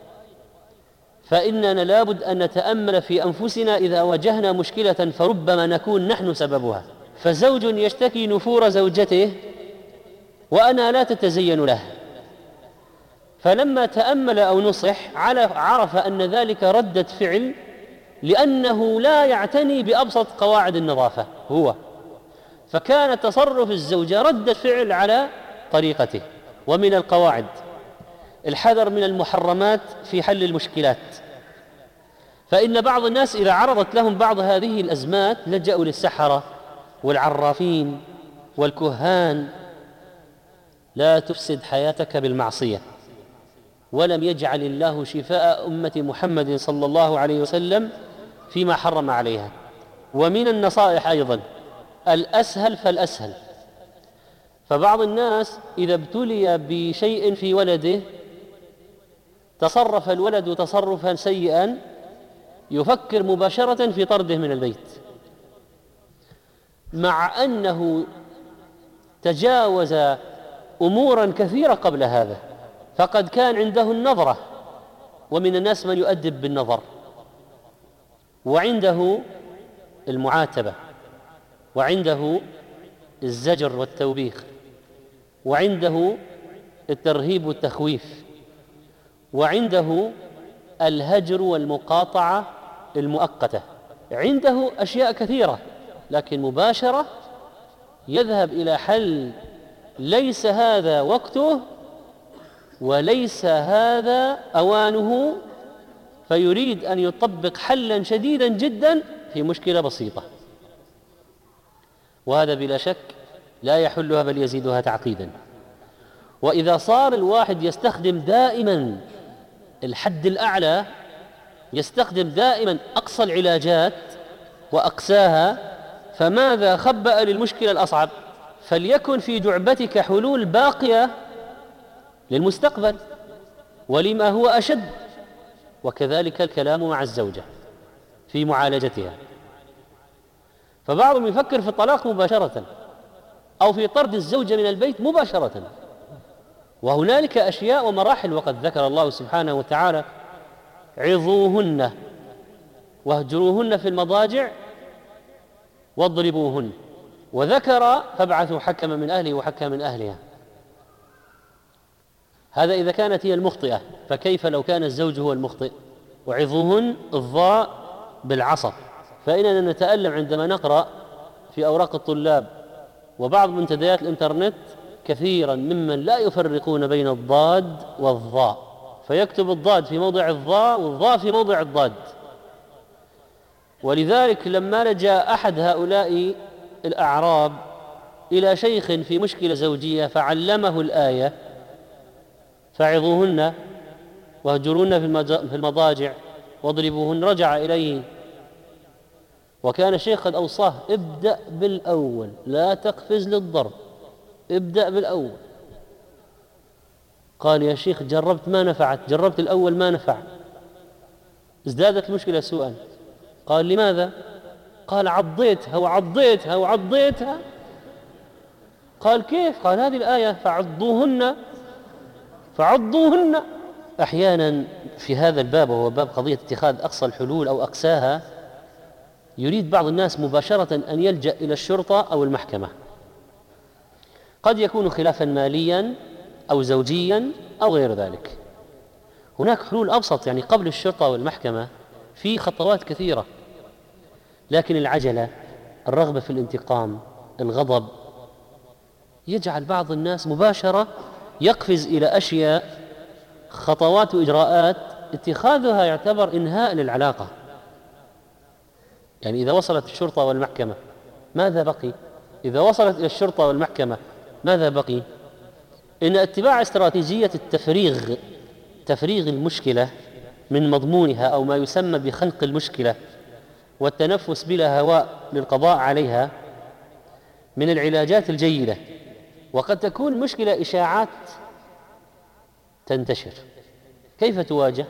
فإننا لابد أن نتأمل في أنفسنا إذا واجهنا مشكلة فربما نكون نحن سببها. فزوج يشتكي نفور زوجته وأنا لا تتزين له، فلما تأمل أو نصح عرف أن ذلك ردة فعل لأنه لا يعتني بأبسط قواعد النظافة هو، فكان تصرف الزوجة ردة فعل على طريقته. ومن القواعد الحذر من المحرمات في حل المشكلات، فإن بعض الناس إذا عرضت لهم بعض هذه الأزمات لجأوا للسحرة والعرافين والكهان. لا تفسد حياتك بالمعصية، ولم يجعل الله شفاء أمة محمد صلى الله عليه وسلم فيما حرم عليها. ومن النصائح أيضا الأسهل فالأسهل، فبعض الناس إذا ابتلي بشيء في ولده تصرف الولد تصرفا سيئا يفكر مباشرة في طرده من البيت، مع أنه تجاوز أمورا كثيرة قبل هذا، فقد كان عنده النظرة، ومن الناس من يؤدب بالنظر، وعنده المعاتبة، وعنده الزجر والتوبيخ، وعنده الترهيب والتخويف، وعنده الهجر والمقاطعة المؤقتة، عنده أشياء كثيرة، لكن مباشرة يذهب إلى حل ليس هذا وقته وليس هذا أوانه، فيريد أن يطبق حلا شديدا جدا في مشكلة بسيطة، وهذا بلا شك لا يحلها بل يزيدها تعقيدا. وإذا صار الواحد يستخدم دائما الحد الأعلى، يستخدم دائما أقصى العلاجات وأقساها، فماذا خبأ للمشكلة الأصعب؟ فليكن في جعبتك حلول باقية للمستقبل ولما هو أشد. وكذلك الكلام مع الزوجة في معالجتها، فبعضهم يفكر في الطلاق مباشرة أو في طرد الزوجة من البيت مباشرة، وهنالك أشياء ومراحل. وقد ذكر الله سبحانه وتعالى: عظوهن واهجروهن في المضاجع واضربوهن، وذكر: فابعثوا حكما من أهله وحكما من أهلها. هذا إذا كانت هي المخطئة، فكيف لو كان الزوج هو المخطئ؟ وعظوهن الضاء بالعصب، فإننا نتألم عندما نقرأ في أوراق الطلاب وبعض منتديات الإنترنت كثيرا ممن لا يفرقون بين الضاد والضاء، فيكتب الضاد في موضع الضاء والضاء في موضع الضاد. ولذلك لما لجأ أحد هؤلاء الأعراب إلى شيخ في مشكلة زوجية فعلمه الآية: فعظوهن واهجروهن في المضاجع واضربوهن، رجع إليه وكان الشيخ قد أوصاه: ابدأ بالأول، لا تقفز للضرب، ابدأ بالأول. قال: يا شيخ جربت ما نفعت، جربت الأول ما نفع، ازدادت المشكلة سوءا. قال: لماذا؟ قال: عضيتها وعضيتها وعضيتها. قال: كيف؟ قال: هذه الآية: فعضوهن فعضوهن. أحيانا في هذا الباب، وهو باب قضية اتخاذ أقصى الحلول أو أقساها، يريد بعض الناس مباشرة أن يلجأ إلى الشرطة أو المحكمة. قد يكون خلافا ماليا أو زوجيا أو غير ذلك. هناك حلول أبسط، يعني قبل الشرطة والمحكمة في خطوات كثيرة، لكن العجلة، الرغبة في الانتقام، الغضب، يجعل بعض الناس مباشرة يقفز إلى أشياء، خطوات وإجراءات اتخاذها يعتبر إنهاء للعلاقة. يعني إذا وصلت الشرطة والمحكمة ماذا بقي؟ إذا وصلت إلى الشرطة والمحكمة ماذا بقي؟ إن اتباع استراتيجية التفريغ، تفريغ المشكلة من مضمونها أو ما يسمى بخنق المشكلة والتنفس بلا هواء للقضاء عليها، من العلاجات الجيدة. وقد تكون مشكلة إشاعات تنتشر، كيف تواجه؟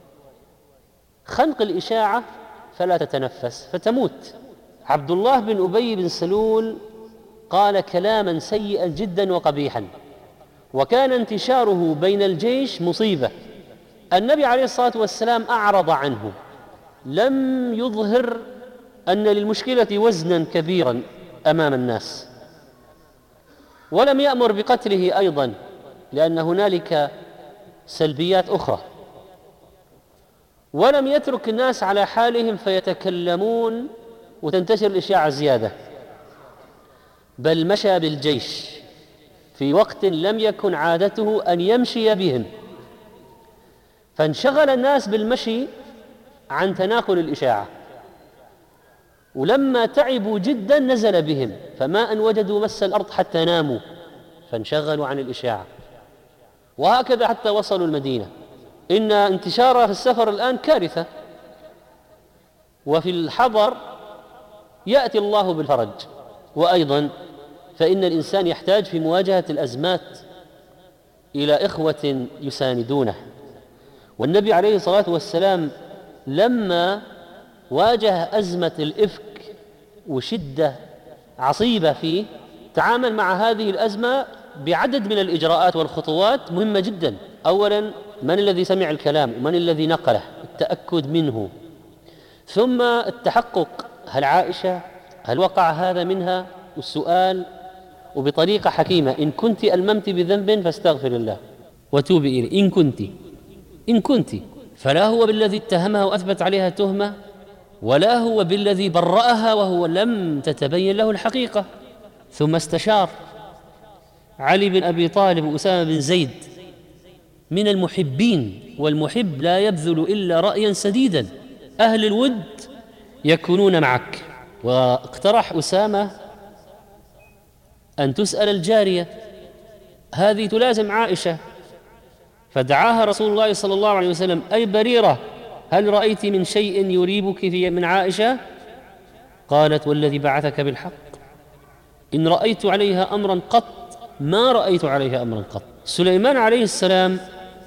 خنق الإشاعة فلا تتنفس فتموت. عبد الله بن أبي بن سلول قال كلاما سيئا جدا وقبيحا، وكان انتشاره بين الجيش مصيبة. النبي عليه الصلاة والسلام أعرض عنه، لم يظهر أن للمشكلة وزنا كبيرا أمام الناس، ولم يأمر بقتله أيضا، لأن هنالك سلبيات أخرى، ولم يترك الناس على حالهم فيتكلمون وتنتشر الإشاعة زيادة، بل مشى بالجيش في وقت لم يكن عادته أن يمشي بهم، فانشغل الناس بالمشي عن تناقل الإشاعة، ولما تعبوا جدا نزل بهم، فما أن وجدوا مس الأرض حتى ناموا فانشغلوا عن الإشاعة، وهكذا حتى وصلوا المدينة. إن انتشارها في السفر الآن كارثة، وفي الحضر يأتي الله بالفرج. وأيضا فإن الإنسان يحتاج في مواجهة الأزمات إلى إخوة يساندونه. والنبي عليه الصلاة والسلام لما واجه أزمة الإفك وشدة عصيبة فيه، تعامل مع هذه الأزمة بعدد من الإجراءات والخطوات مهمة جدا. أولا، من الذي سمع الكلام ومن الذي نقله، التأكد منه، ثم التحقق، هل عائشة، هل وقع هذا منها، والسؤال، وبطريقة حكيمة: إن كنت ألممت بذنب فاستغفر الله وتوبي إليه، إن كنت إن كنت فلا هو بالذي اتهمها وأثبت عليها تهمة، ولا هو بالذي برأها وهو لم تتبين له الحقيقة. ثم استشار علي بن أبي طالب وأسامة بن زيد من المحبين، والمحب لا يبذل إلا رأيا سديدا. أهل الود يكونون معك. واقترح أسامة أن تسأل الجارية، هذه تلازم عائشة، فدعاها رسول الله صلى الله عليه وسلم: أي بريرة، هل رأيت من شيء يريبك في من عائشة؟ قالت: والذي بعثك بالحق إن رأيت عليها أمرا قط ما رأيت عليها أمرا قط. سليمان عليه السلام: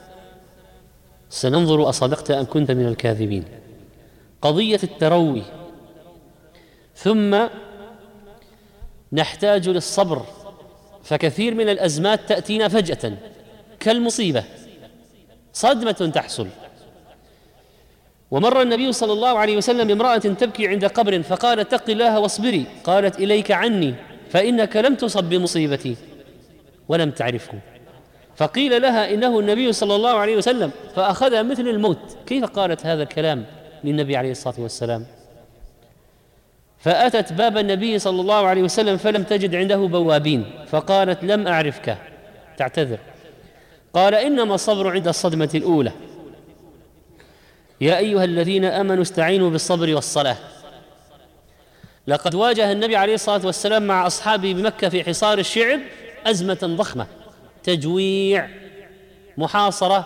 سننظر أصدقت أم كنت من الكاذبين. قضية التروي. ثم نحتاج للصبر، فكثير من الأزمات تأتينا فجأة كالمصيبة، صدمة تحصل. ومر النبي صلى الله عليه وسلم بامرأة تبكي عند قبر فقال: اتق الله واصبري. قالت: إليك عني، فإنك لم تصب بمصيبتي ولم تعرفه. فقيل لها: إنه النبي صلى الله عليه وسلم، فأخذها مثل الموت. كيف قالت هذا الكلام للنبي عليه الصلاة والسلام؟ فأتت باب النبي صلى الله عليه وسلم فلم تجد عنده بوابين، فقالت: لم أعرفك، تعتذر. قال: إنما الصبر عند الصدمة الأولى. يا أيها الذين آمنوا استعينوا بالصبر والصلاة. لقد واجه النبي عليه الصلاة والسلام مع أصحابه بمكة في حصار الشعب أزمة ضخمة، تجويع، محاصرة،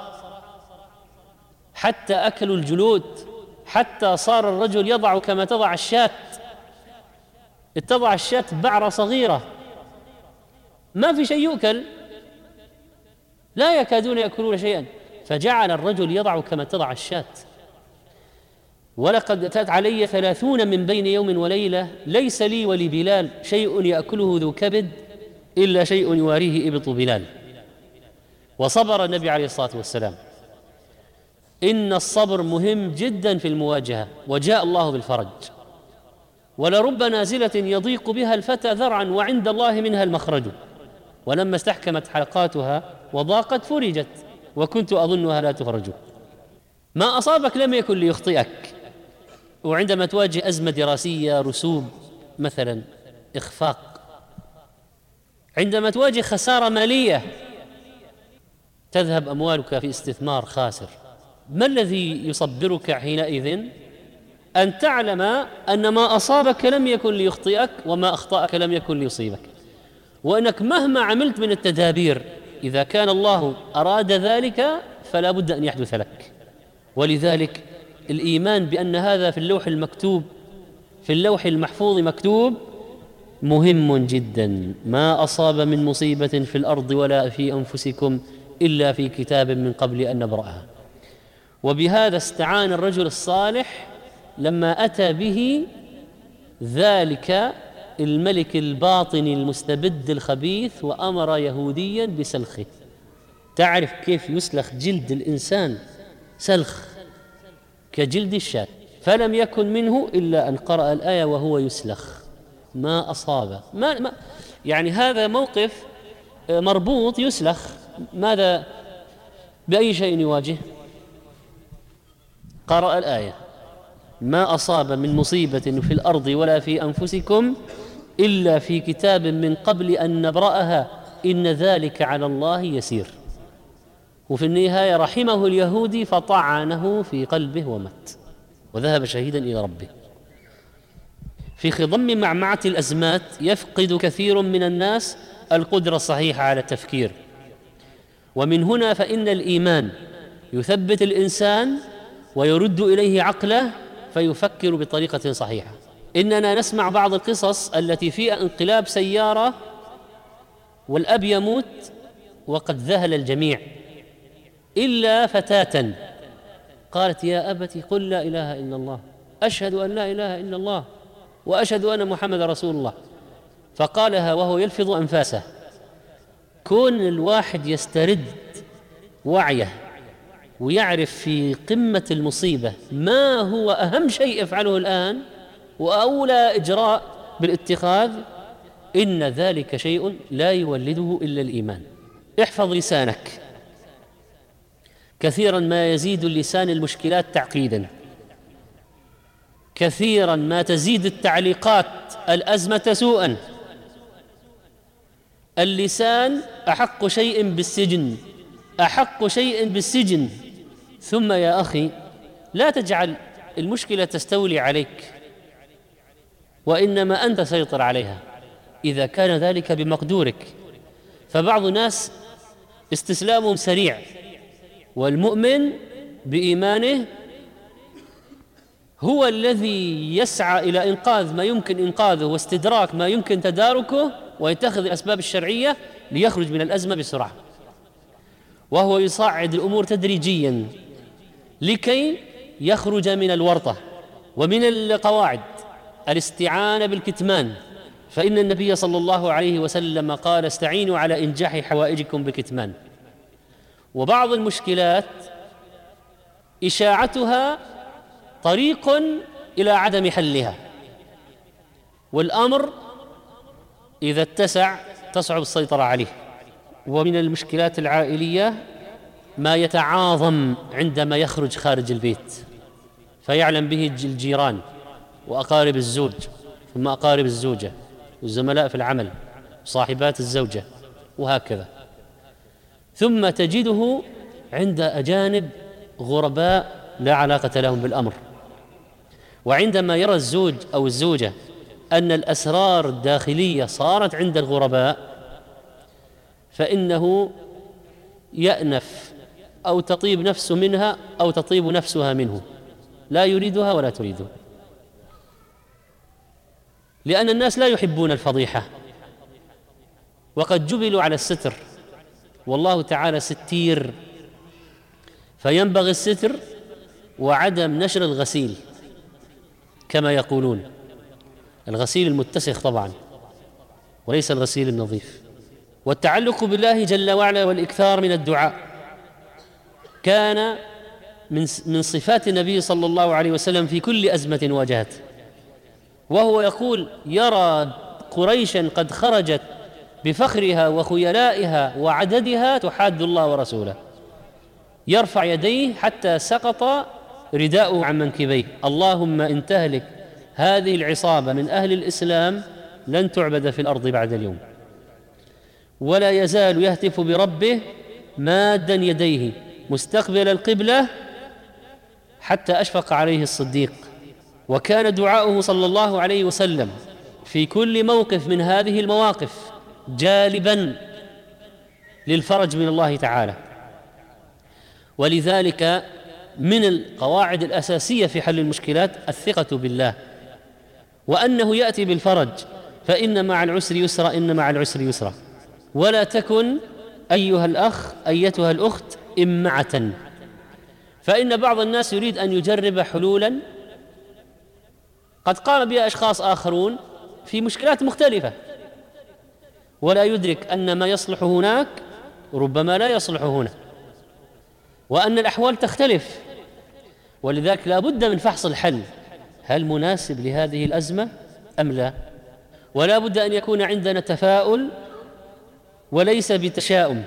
حتى أكلوا الجلود، حتى صار الرجل يضع كما تضع الشاة، اتضع الشاة بعرة صغيرة، ما في شيء يؤكل، لا يكادون يأكلون شيئا، فجعل الرجل يضع كما تضع الشاة. ولقد أتت علي ثلاثون من بين يوم وليلة ليس لي ولبلال شيء يأكله ذو كبد إلا شيء يواريه إبط بلال. وصبر النبي عليه الصلاة والسلام. إن الصبر مهم جدا في المواجهة، وجاء الله بالفرج. ولرب نازلة يضيق بها الفتى ذرعا وعند الله منها المخرج، ولما استحكمت حلقاتها وضاقت فرجت، وكنت أظنها لا تفرج. ما أصابك لم يكن ليخطئك. وعندما تواجه أزمة دراسية، رسوب مثلا، إخفاق، عندما تواجه خسارة مالية، تذهب أموالك في استثمار خاسر، ما الذي يصبرك حينئذ؟ أن تعلم أن ما أصابك لم يكن ليخطئك، وما أخطأك لم يكن ليصيبك، وأنك مهما عملت من التدابير إذا كان الله أراد ذلك فلا بد أن يحدث لك. ولذلك الإيمان بأن هذا في اللوح المكتوب، في اللوح المحفوظ مكتوب، مهم جدا. ما أصاب من مصيبة في الأرض ولا في أنفسكم إلا في كتاب من قبل أن نبرأها. وبهذا استعان الرجل الصالح لما أتى به ذلك الملك الباطن المستبد الخبيث، وأمر يهوديا بسلخه. تعرف كيف يسلخ جلد الإنسان؟ سلخ كجلد الشاة. فلم يكن منه إلا أن قرأ الآية وهو يسلخ، ما أصاب ما ما يعني هذا موقف مربوط، يسلخ. ماذا بأي شيء يواجه؟ قرأ الآية: ما أصاب من مصيبة في الأرض ولا في أنفسكم إلا في كتاب من قبل أن نبرأها إن ذلك على الله يسير. وفي النهاية رحمه اليهودي فطعنه في قلبه ومات، وذهب شهيدا إلى ربه. في خضم معمعة الأزمات يفقد كثير من الناس القدرة الصحيحة على التفكير، ومن هنا فإن الإيمان يثبت الإنسان ويرد إليه عقله فيفكر بطريقة صحيحة. إننا نسمع بعض القصص التي فيها انقلاب سيارة والأب يموت وقد ذهل الجميع إلا فتاة قالت: يا أبت قل لا إله إلا الله، أشهد أن لا إله إلا الله وأشهد أن محمد رسول الله. فقالها وهو يلفظ أنفاسه. كون الواحد يسترد وعيه ويعرف في قمة المصيبة ما هو أهم شيء يفعله الآن وأولى إجراء بالاتخاذ، إن ذلك شيء لا يولده إلا الإيمان. احفظ لسانك. كثيرا ما يزيد اللسان المشكلات تعقيدا، كثيرا ما تزيد التعليقات الأزمة سوءا. اللسان أحق شيء بالسجن، أحق شيء بالسجن. ثم يا أخي لا تجعل المشكلة تستولي عليك وإنما أنت سيطر عليها إذا كان ذلك بمقدورك. فبعض الناس استسلامهم سريع، والمؤمن بإيمانه هو الذي يسعى إلى إنقاذ ما يمكن إنقاذه واستدراك ما يمكن تداركه، ويتخذ الأسباب الشرعية ليخرج من الأزمة بسرعة، وهو يصعد الأمور تدريجيا لكي يخرج من الورطة. ومن القواعد الاستعانة بالكتمان، فإن النبي صلى الله عليه وسلم قال: استعينوا على إنجاح حوائجكم بالكتمان. وبعض المشكلات إشاعتها طريق إلى عدم حلها، والأمر إذا اتسع تصعب السيطرة عليه. ومن المشكلات العائلية ما يتعاظم عندما يخرج خارج البيت، فيعلم به الجيران وأقارب الزوج، ثم أقارب الزوجة والزملاء في العمل وصاحبات الزوجة، وهكذا. ثم تجده عند أجانب غرباء لا علاقة لهم بالأمر. وعندما يرى الزوج أو الزوجة أن الأسرار الداخلية صارت عند الغرباء، فإنه يأنف أو تطيب نفسه منها أو تطيب نفسها منه، لا يريدها ولا تريده، لأن الناس لا يحبون الفضيحة، وقد جبلوا على الستر، والله تعالى ستير، فينبغي الستر وعدم نشر الغسيل كما يقولون، الغسيل المتسخ طبعا وليس الغسيل النظيف. والتعلق بالله جل وعلا والإكثار من الدعاء كان من من صفات النبي صلى الله عليه وسلم في كل أزمة واجهته، وهو يقول: يرى قريشا قد خرجت بفخرها وخيلائها وعددها تحاد الله ورسوله، يرفع يديه حتى سقط رداؤه عن منكبيه: اللهم إن تهلك هذه العصابة من أهل الإسلام لن تعبد في الأرض بعد اليوم. ولا يزال يهتف بربه مادا يديه مستقبل القبلة حتى أشفق عليه الصديق. وكان دعاؤه صلى الله عليه وسلم في كل موقف من هذه المواقف جالبا للفرج من الله تعالى. ولذلك من القواعد الأساسية في حل المشكلات الثقة بالله، وأنه يأتي بالفرج، فإن مع العسر يسرا إن مع العسر يسرا. ولا تكن أيها الأخ أيتها الأخت إمعة، فإن بعض الناس يريد أن يجرب حلولا قد قام بها أشخاص آخرون في مشكلات مختلفة، ولا يدرك أن ما يصلح هناك ربما لا يصلح هنا، وأن الأحوال تختلف. ولذلك لا بد من فحص الحل، هل مناسب لهذه الأزمة أم لا؟ ولا بد أن يكون عندنا تفاؤل وليس بتشاؤم.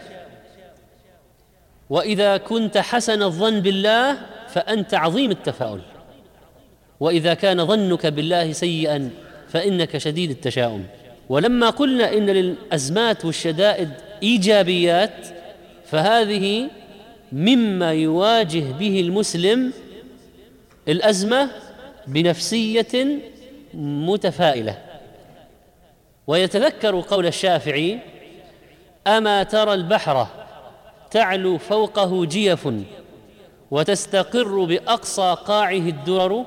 وإذا كنت حسن الظن بالله فأنت عظيم التفاؤل، وإذا كان ظنك بالله سيئا فإنك شديد التشاؤم. ولما قلنا إن للأزمات والشدائد إيجابيات، فهذه مما يواجه به المسلم الأزمة بنفسية متفائلة. ويتذكر قول الشافعي: أما ترى البحر تعلو فوقه جيف وتستقر بأقصى قاعه الدرر.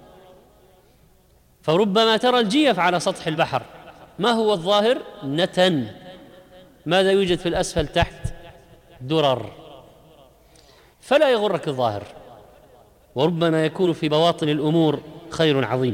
فربما ترى الجيف على سطح البحر، ما هو الظاهر؟ نتن. ماذا يوجد في الأسفل تحت؟ درر. فلا يغرك الظاهر، وربما يكون في بواطن الأمور خير عظيم.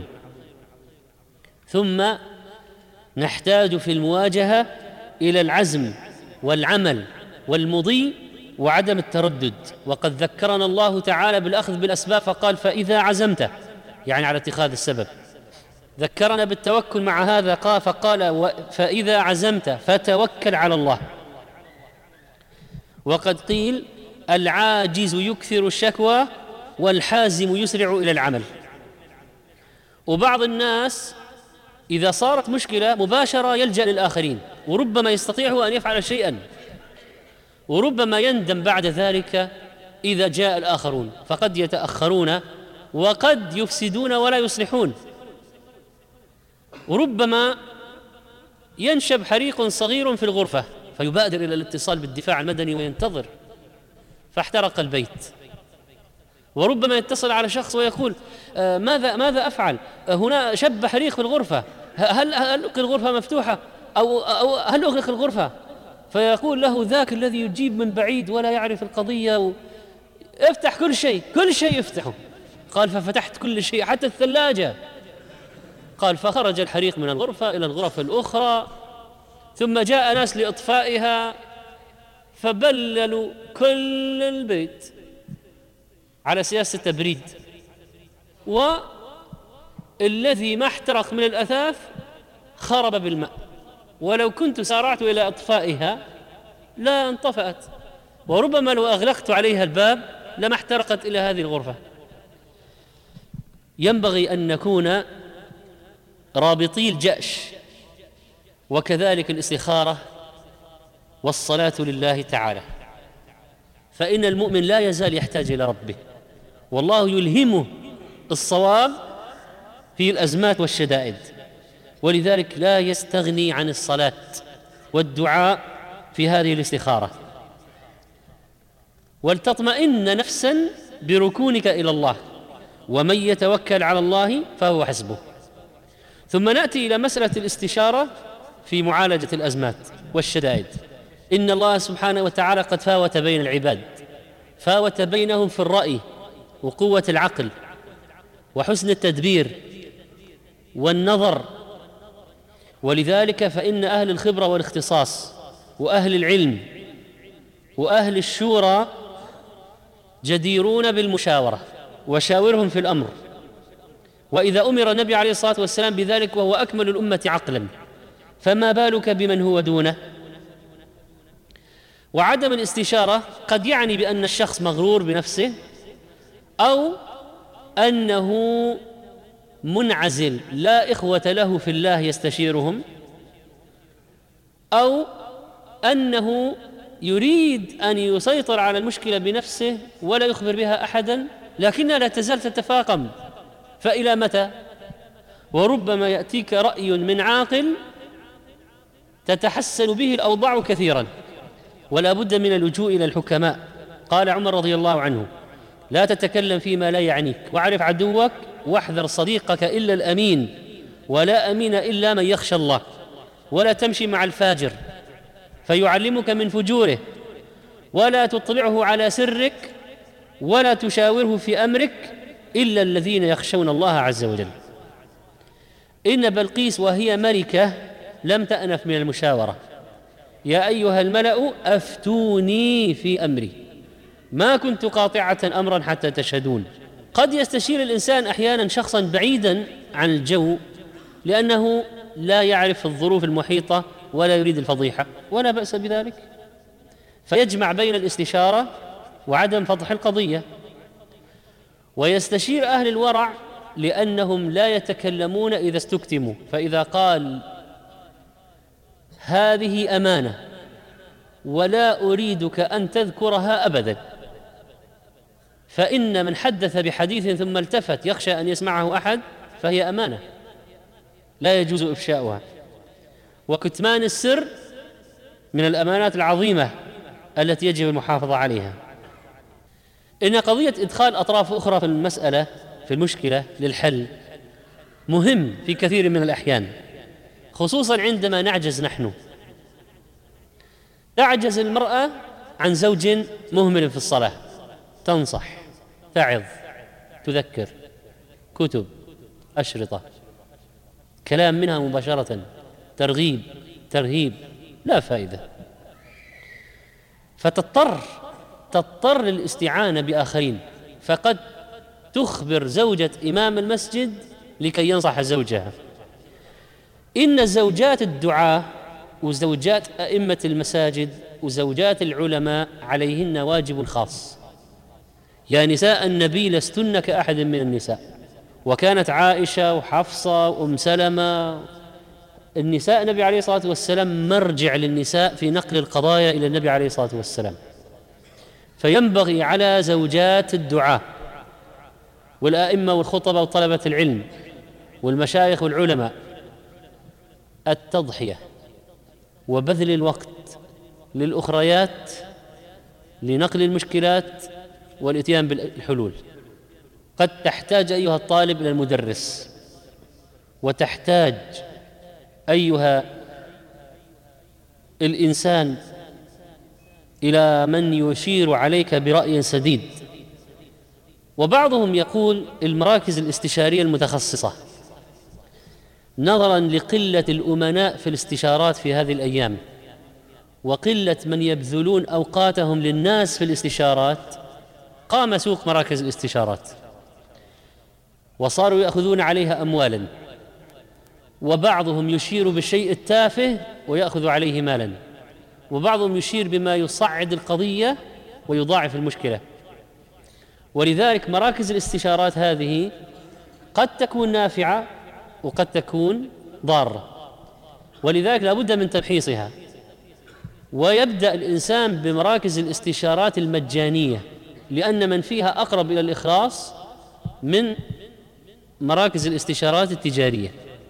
ثم نحتاج في المواجهة إلى العزم والعمل والمضي وعدم التردد. وقد ذكرنا الله تعالى بالأخذ بالأسباب فقال: فإذا عزمت، يعني على اتخاذ السبب. ذكرنا بالتوكل مع هذا قال فقال: فإذا عزمت فتوكل على الله. وقد قيل: العاجز يكثر الشكوى والحازم يسرع إلى العمل. وبعض الناس إذا صارت مشكلة مباشرة يلجأ للآخرين، وربما يستطيع هو أن يفعل شيئا، وربما يندم بعد ذلك إذا جاء الآخرون، فقد يتأخرون وقد يفسدون ولا يصلحون. وربما ينشب حريق صغير في الغرفة فيبادر إلى الاتصال بالدفاع المدني وينتظر فاحترق البيت. وربما يتصل على شخص ويقول آه ماذا ماذا أفعل؟ آه هنا شب حريق في الغرفة، هل هل ألقي الغرفة مفتوحة أو أو هل أغلق الغرفة؟ فيقول له ذاك الذي يجيب من بعيد ولا يعرف القضية و... افتح كل شيء، كل شيء افتحه. قال ففتحت كل شيء حتى الثلاجة. قال فخرج الحريق من الغرفة إلى الغرف الأخرى، ثم جاء ناس لإطفائها فبللوا كل البيت على سياسة التبريد، والذي ما احترق من الأثاث خرب بالماء، ولو كنت سارعت إلى إطفائها لا انطفأت، وربما لو أغلقت عليها الباب لما احترقت إلى هذه الغرفة. ينبغي أن نكون رابطي الجأش، وكذلك الاستخارة والصلاة لله تعالى، فإن المؤمن لا يزال يحتاج إلى ربه، والله يلهمه الصواب في الأزمات والشدائد، ولذلك لا يستغني عن الصلاة والدعاء في هذه الاستخارة. ولتطمئن نفسا بركونك إلى الله، ومن يتوكل على الله فهو حسبه. ثم نأتي إلى مسألة الاستشارة في معالجة الأزمات والشدائد. إن الله سبحانه وتعالى قد فاوت بين العباد، فاوت بينهم في الرأي وقوة العقل وحسن التدبير والنظر، ولذلك فإن أهل الخبرة والاختصاص وأهل العلم وأهل الشورى جديرون بالمشاورة، وشاورهم في الأمر. وإذا أمر النبي عليه الصلاة والسلام بذلك وهو أكمل الأمة عقلا، فما بالك بمن هو دونه؟ وعدم الاستشارة قد يعني بأن الشخص مغرور بنفسه، أو أنه منعزل لا إخوة له في الله يستشيرهم، أو أنه يريد أن يسيطر على المشكلة بنفسه ولا يخبر بها أحدا، لكنها لا تزال تتفاقم. فإلى متى؟ وربما يأتيك رأي من عاقل تتحسن به الأوضاع كثيرا، ولا بد من اللجوء إلى الحكماء. قال عمر رضي الله عنه: لا تتكلم فيما لا يعنيك، واعرف عدوك، واحذر صديقك إلا الأمين، ولا أمين إلا من يخشى الله، ولا تمشي مع الفاجر فيعلمك من فجوره، ولا تطلعه على سرك، ولا تشاوره في أمرك إلا الذين يخشون الله عز وجل. إن بلقيس وهي ملكة لم تأنف من المشاورة: يا أيها الملأ أفتوني في أمري ما كنت قاطعة أمرا حتى تشهدون. قد يستشير الإنسان أحيانا شخصا بعيدا عن الجو لأنه لا يعرف الظروف المحيطة ولا يريد الفضيحة، ولا بأس بذلك، فيجمع بين الاستشارة وعدم فضح القضية. ويستشير أهل الورع لأنهم لا يتكلمون إذا استكتموا، فإذا قال هذه أمانة ولا أريدك أن تذكرها أبدا، فإن من حدث بحديث ثم التفت يخشى أن يسمعه أحد فهي أمانة لا يجوز إفشاؤها. وكتمان السر من الأمانات العظيمة التي يجب المحافظة عليها. إن قضية إدخال أطراف أخرى في المسألة في المشكلة للحل مهم في كثير من الأحيان، خصوصا عندما نعجز نحن. تعجز المرأة عن زوج مهمل في الصلاة، تنصح، تعظ، تذكر، كتب، أشرطة، كلام منها مباشرة، ترغيب، ترهيب، لا فائدة، فتضطر تضطر للاستعانة بآخرين، فقد تخبر زوجة إمام المسجد لكي ينصح زوجها. إن زوجات الدعاة وزوجات أئمة المساجد وزوجات العلماء عليهن واجب خاص. يا نساء النبي لستن كأحد من النساء. وكانت عائشة وحفصة وأم سلمة النساء النبي عليه الصلاة والسلام مرجع للنساء في نقل القضايا إلى النبي عليه الصلاة والسلام. فينبغي على زوجات الدعاة والآئمة والخطبة وطلبة العلم والمشايخ والعلماء التضحية وبذل الوقت للأخريات لنقل المشكلات والإتيان بالحلول. قد تحتاج أيها الطالب إلى المدرس، وتحتاج أيها الإنسان إلى من يشير عليك برأي سديد. وبعضهم يقول المراكز الاستشارية المتخصصة، نظرا لقلة الأمناء في الاستشارات في هذه الأيام وقلة من يبذلون أوقاتهم للناس في الاستشارات، قام سوق مراكز الاستشارات وصاروا يأخذون عليها أموالا، وبعضهم يشير بالشيء التافه ويأخذ عليه مالا، وبعضهم يشير بما يصعد القضية ويضاعف المشكلة. ولذلك مراكز الاستشارات هذه قد تكون نافعة وقد تكون ضارة، ولذلك لا بد من تمحيصها. ويبدأ الإنسان بمراكز الاستشارات المجانية، لأن من فيها أقرب إلى الإخلاص من مراكز الاستشارات التجارية.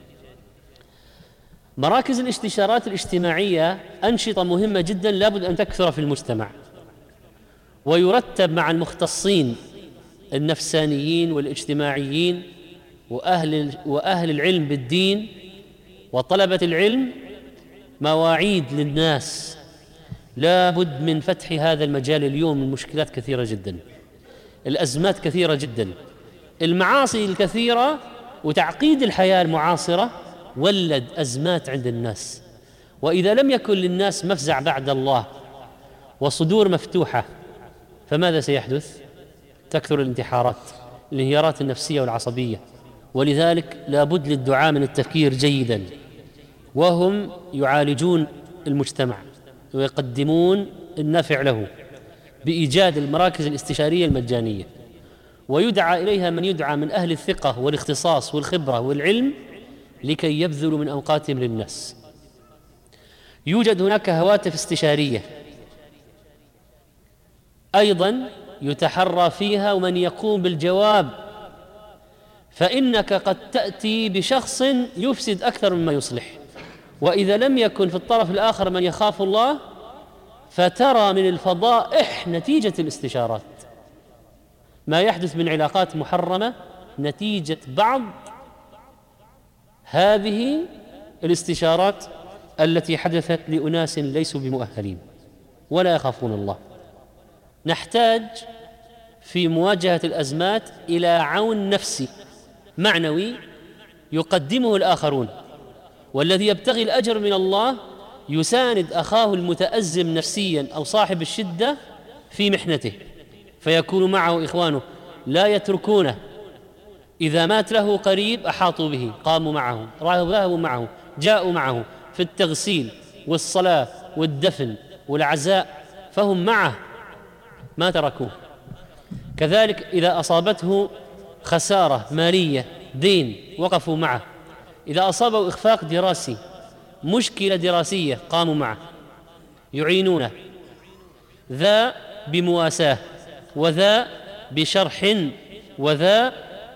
مراكز الاستشارات الاجتماعية أنشطة مهمة جدا لا بد أن تكثر في المجتمع، ويرتب مع المختصين النفسانيين والاجتماعيين وأهل, وأهل العلم بالدين وطلبة العلم مواعيد للناس. لا بد من فتح هذا المجال. اليوم المشكلات كثيرة جدا، الأزمات كثيرة جدا، المعاصي الكثيرة، وتعقيد الحياة المعاصرة ولد أزمات عند الناس. وإذا لم يكن للناس مفزع بعد الله وصدور مفتوحة فماذا سيحدث؟ تكثر الانتحارات، الانهيارات النفسية والعصبية. ولذلك لا بد للدعاة من التفكير جيدا، وهم يعالجون المجتمع ويقدمون النفع له بإيجاد المراكز الاستشارية المجانية، ويدعى إليها من يدعى من أهل الثقة والاختصاص والخبرة والعلم لكي يبذلوا من أوقاتهم للناس. يوجد هناك هواتف استشارية أيضا يتحرى فيها ومن يقوم بالجواب، فإنك قد تأتي بشخص يفسد أكثر مما يصلح، وإذا لم يكن في الطرف الآخر من يخاف الله فترى من الفضائح نتيجة الاستشارات، ما يحدث من علاقات محرمة نتيجة بعض هذه الاستشارات التي حدثت لأناس ليسوا بمؤهلين ولا يخافون الله. نحتاج في مواجهة الأزمات إلى عون نفسي معنوي يقدمه الآخرون، والذي يبتغي الأجر من الله يساند أخاه المتأزم نفسيا أو صاحب الشدة في محنته، فيكون معه إخوانه لا يتركونه. إذا مات له قريب أحاطوا به، قاموا معه، ذهبوا معه، جاءوا معه في التغسيل والصلاة والدفن والعزاء، فهم معه ما تركوه. كذلك إذا أصابته خسارة مالية، دين، وقفوا معه. إذا أصابه إخفاق دراسي، مشكلة دراسية، قاموا معه يعينونه، ذا بمواساة وذا بشرح وذا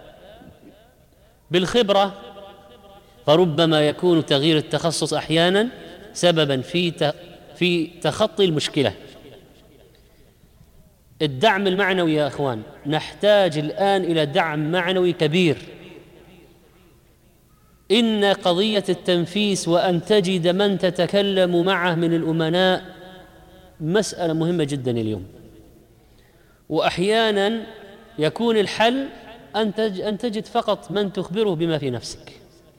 بالخبرة. فربما يكون تغيير التخصص أحيانا سببا في في تخطي المشكلة. الدعم المعنوي يا أخوان، نحتاج الآن إلى دعم معنوي كبير. إن قضية التنفيس وأن تجد من تتكلم معه من الأمناء مسألة مهمة جدا اليوم، وأحيانا يكون الحل أن تجد فقط من تخبره بما في نفسك،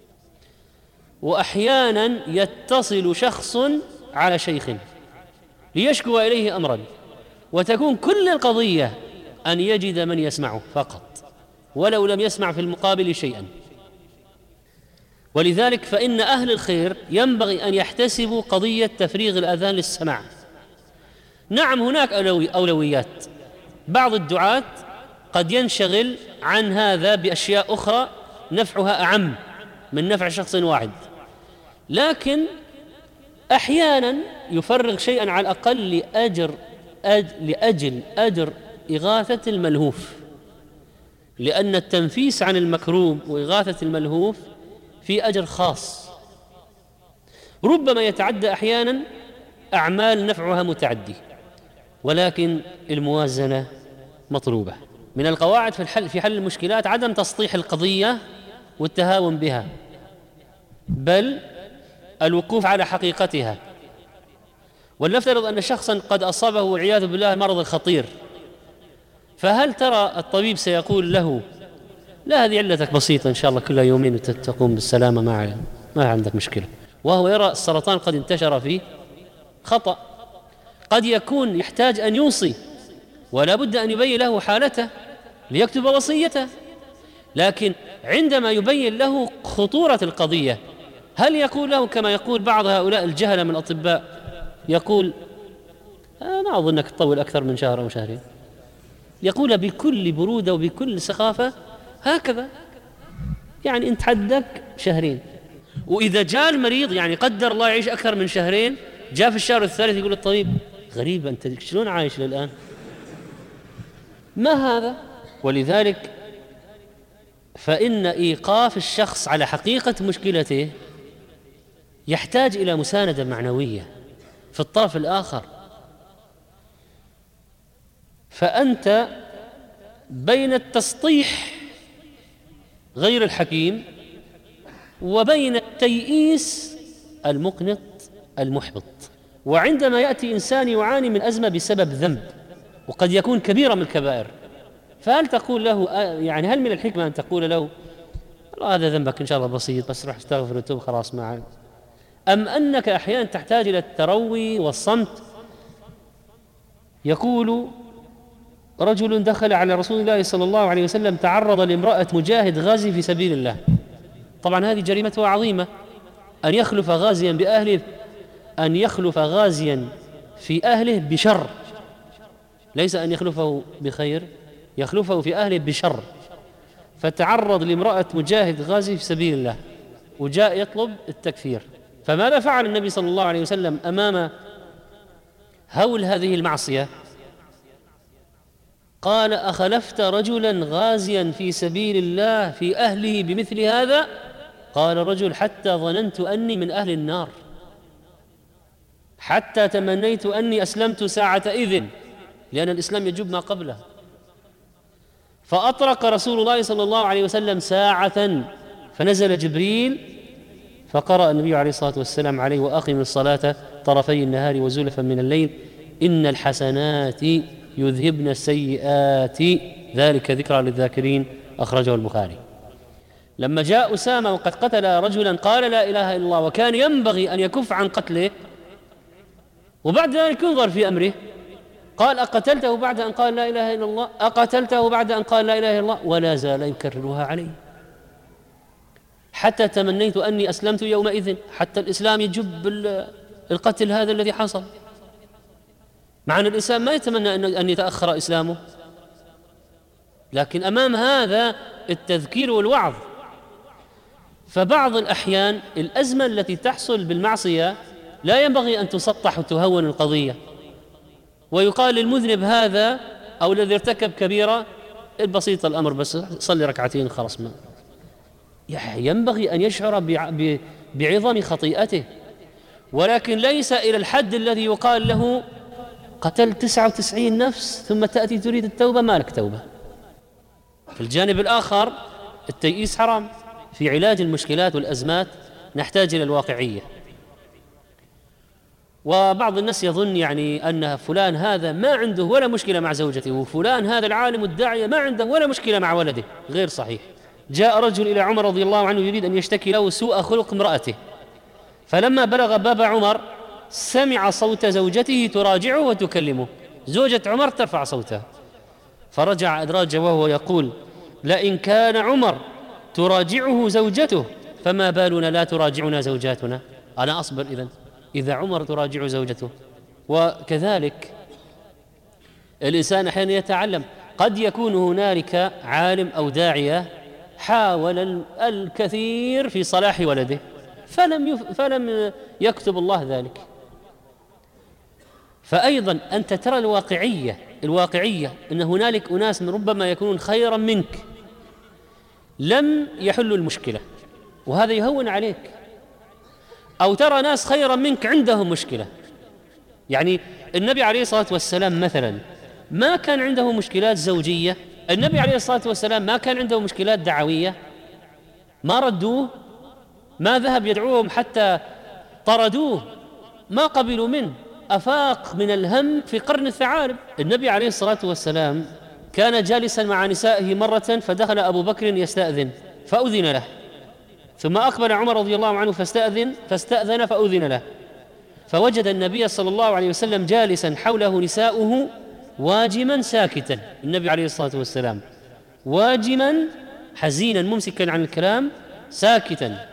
وأحيانا يتصل شخص على شيخ ليشكو إليه أمرا، وتكون كل القضية أن يجد من يسمعه فقط ولو لم يسمع في المقابل شيئا. ولذلك فإن أهل الخير ينبغي أن يحتسبوا قضية تفريغ الأذان للسماع. نعم هناك أولويات، بعض الدعاة قد ينشغل عن هذا بأشياء أخرى نفعها أعم من نفع شخص واحد، لكن أحيانا يفرغ شيئا على الأقل لأجر أج لأجل أجر إغاثة الملهوف، لأن التنفيس عن المكروب وإغاثة الملهوف في أجر خاص ربما يتعدى أحيانا أعمال نفعها متعدي، ولكن الموازنة مطلوبة. من القواعد في الحل في حل المشكلات عدم تسطيح القضية والتهاون بها، بل الوقوف على حقيقتها. ولنفترض أن شخصا قد أصابه والعياذ بالله مرض خطير، فهل ترى الطبيب سيقول له لا هذه علتك بسيطة إن شاء الله كلها يومين وتقوم بالسلامة، ما ما عندك مشكلة، وهو يرى السرطان قد انتشر فيه؟ خطأ. قد يكون يحتاج أن يوصي، ولا بد أن يبين له حالته ليكتب وصيته، لكن عندما يبين له خطورة القضية هل يقول له كما يقول بعض هؤلاء الجهلة من الأطباء، يقول أنا أظنك تطول أكثر من شهر أو شهرين، يقول بكل برودة وبكل سخافة هكذا، يعني أنت حدك شهرين. وإذا جاء المريض يعني قدر الله يعيش أكثر من شهرين، جاء في الشهر الثالث يقول الطبيب غريب أنت شلون عايش للآن؟ ما هذا؟ ولذلك فإن إيقاف الشخص على حقيقة مشكلته يحتاج إلى مساندة معنوية في الطرف الآخر. فأنت بين التسطيح غير الحكيم وبين التيئيس المقنط المحبط. وعندما يأتي إنسان يعاني من أزمة بسبب ذنب وقد يكون كبيرا من الكبائر، فهل تقول له يعني هل من الحكمة أن تقول له هذا ذنبك إن شاء الله بسيط بس روح استغفر وتوب خلاص معك، أم أنك أحيانا تحتاج إلى التروي والصمت؟ يقول رجل دخل على رسول الله صلى الله عليه وسلم تعرض لامرأة مجاهد غازي في سبيل الله. طبعا هذه جريمته عظيمة، أن يخلف غازيا بأهله، أن يخلف غازيا في أهله بشر، ليس أن يخلفه بخير، يخلفه في أهله بشر. فتعرض لامرأة مجاهد غازي في سبيل الله وجاء يطلب التكفير. فماذا فعل النبي صلى الله عليه وسلم أمام هول هذه المعصية؟ قال أخلفت رجلا غازيا في سبيل الله في أهله بمثل هذا؟ قال رجل حتى ظننت أني من أهل النار، حتى تمنيت أني أسلمت ساعة إذن، لأن الإسلام يجب ما قبله. فأطرق رسول الله صلى الله عليه وسلم ساعة، فنزل جبريل فقرأ النبي عليه الصلاة والسلام عليه وأقم الصلاة طرفي النهار وزلفا من الليل إن الحسنات يذهبن السيئات ذلك ذكرى للذاكرين، أخرجه البخاري. لما جاء أسامة وقد قتل رجلا قال لا إله إلا الله وكان ينبغي أن يكف عن قتله، وبعد ذلك ينظر في أمره، قال أقتلته بعد أن قال لا إله إلا الله؟ أقتلته بعد أن قال لا إله إلا الله؟ ولا زال يكررها عليه حتى تمنيت أني أسلمت يومئذ، حتى الإسلام يجب القتل هذا الذي حصل. مع أن الإنسان ما يتمنى أن يتأخر إسلامه، لكن أمام هذا التذكير والوعظ. فبعض الأحيان الأزمة التي تحصل بالمعصية لا ينبغي أن تسطح وتهون القضية ويقال للمذنب هذا أو الذي ارتكب كبيرة البسيط الأمر بس صلي ركعتين خلاص. ما ينبغي أن يشعر بعظم خطيئته، ولكن ليس إلى الحد الذي يقال له قتل تسعة وتسعين نفس ثم تأتي تريد التوبة، ما لك توبة. في الجانب الآخر التيئيس حرام. في علاج المشكلات والأزمات نحتاج إلى الواقعية. وبعض الناس يظن يعني أن فلان هذا ما عنده ولا مشكلة مع زوجته، وفلان هذا العالم الداعية ما عنده ولا مشكلة مع ولده. غير صحيح. جاء رجل إلى عمر رضي الله عنه يريد أن يشتكي له سوء خلق امرأته، فلما بلغ باب عمر سمع صوت زوجته تراجعه وتكلمه. زوجة عمر ترفع صوتها، فرجع أدراجه وهو يقول لئن كان عمر تراجعه زوجته فما بالنا لا تراجعنا زوجاتنا. أنا أصبر إذن إذا عمر تراجع زوجته. وكذلك الإنسان أحيانا يتعلم، قد يكون هنالك عالم أو داعية حاول الكثير في صلاح ولده فلم يف... فلم يكتب الله ذلك. فأيضا أنت ترى الواقعية الواقعية أن هنالك أناس ربما يكونون خيرا منك لم يحلوا المشكلة، وهذا يهون عليك. أو ترى ناس خيرا منك عندهم مشكلة. يعني النبي عليه الصلاة والسلام مثلا ما كان عنده مشكلات زوجية، النبي عليه الصلاة والسلام ما كان عنده مشكلات دعوية، ما ردوه، ما ذهب يدعوهم حتى طردوه، ما قبلوا منه، أفاق من الهم في قرن الثعالب. النبي عليه الصلاة والسلام كان جالسا مع نسائه مرة فدخل أبو بكر يستأذن فأذن له، ثم أقبل عمر رضي الله عنه فاستأذن فاستأذن فأذن له، فوجد النبي صلى الله عليه وسلم جالسا حوله نساؤه واجما ساكتا، النبي عليه الصلاة والسلام واجما حزينا ممسكا عن الكلام ساكتا،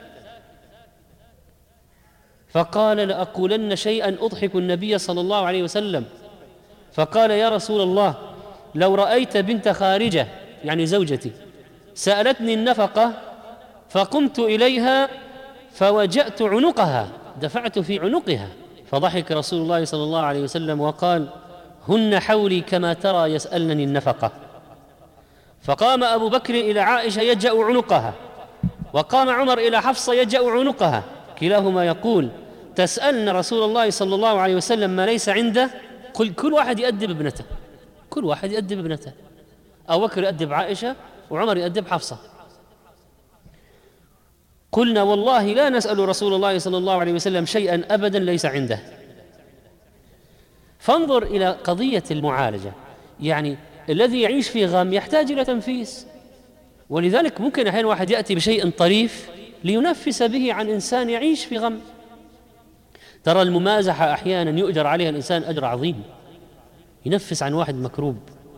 فقال لأقولن شيئا أضحك النبي صلى الله عليه وسلم، فقال يا رسول الله لو رأيت بنت خارجة يعني زوجتي سألتني النفقة فقمت إليها فوجأت عنقها دفعت في عنقها، فضحك رسول الله صلى الله عليه وسلم وقال هن حولي كما ترى يسألنني النفقة. فقام أبو بكر إلى عائشة يجأ عنقها، وقام عمر إلى حفصة يجأ عنقها، كلاهما يقول تسألن رسول الله صلى الله عليه وسلم ما ليس عنده. كل, كل واحد يؤدب ابنته، كل واحد يؤدب ابنته، أبو بكر يؤدب عائشة وعمر يؤدب حفصة. قلنا والله لا نسأل رسول الله صلى الله عليه وسلم شيئا أبدا ليس عنده. فانظر إلى قضية المعالجة، يعني الذي يعيش في غم يحتاج إلى تنفيس، ولذلك ممكن أحيانا واحد يأتي بشيء طريف لينفس به عن إنسان يعيش في غم. ترى الممازحة أحيانا يؤجر عليها الإنسان أجر عظيم، ينفس عن واحد مكروب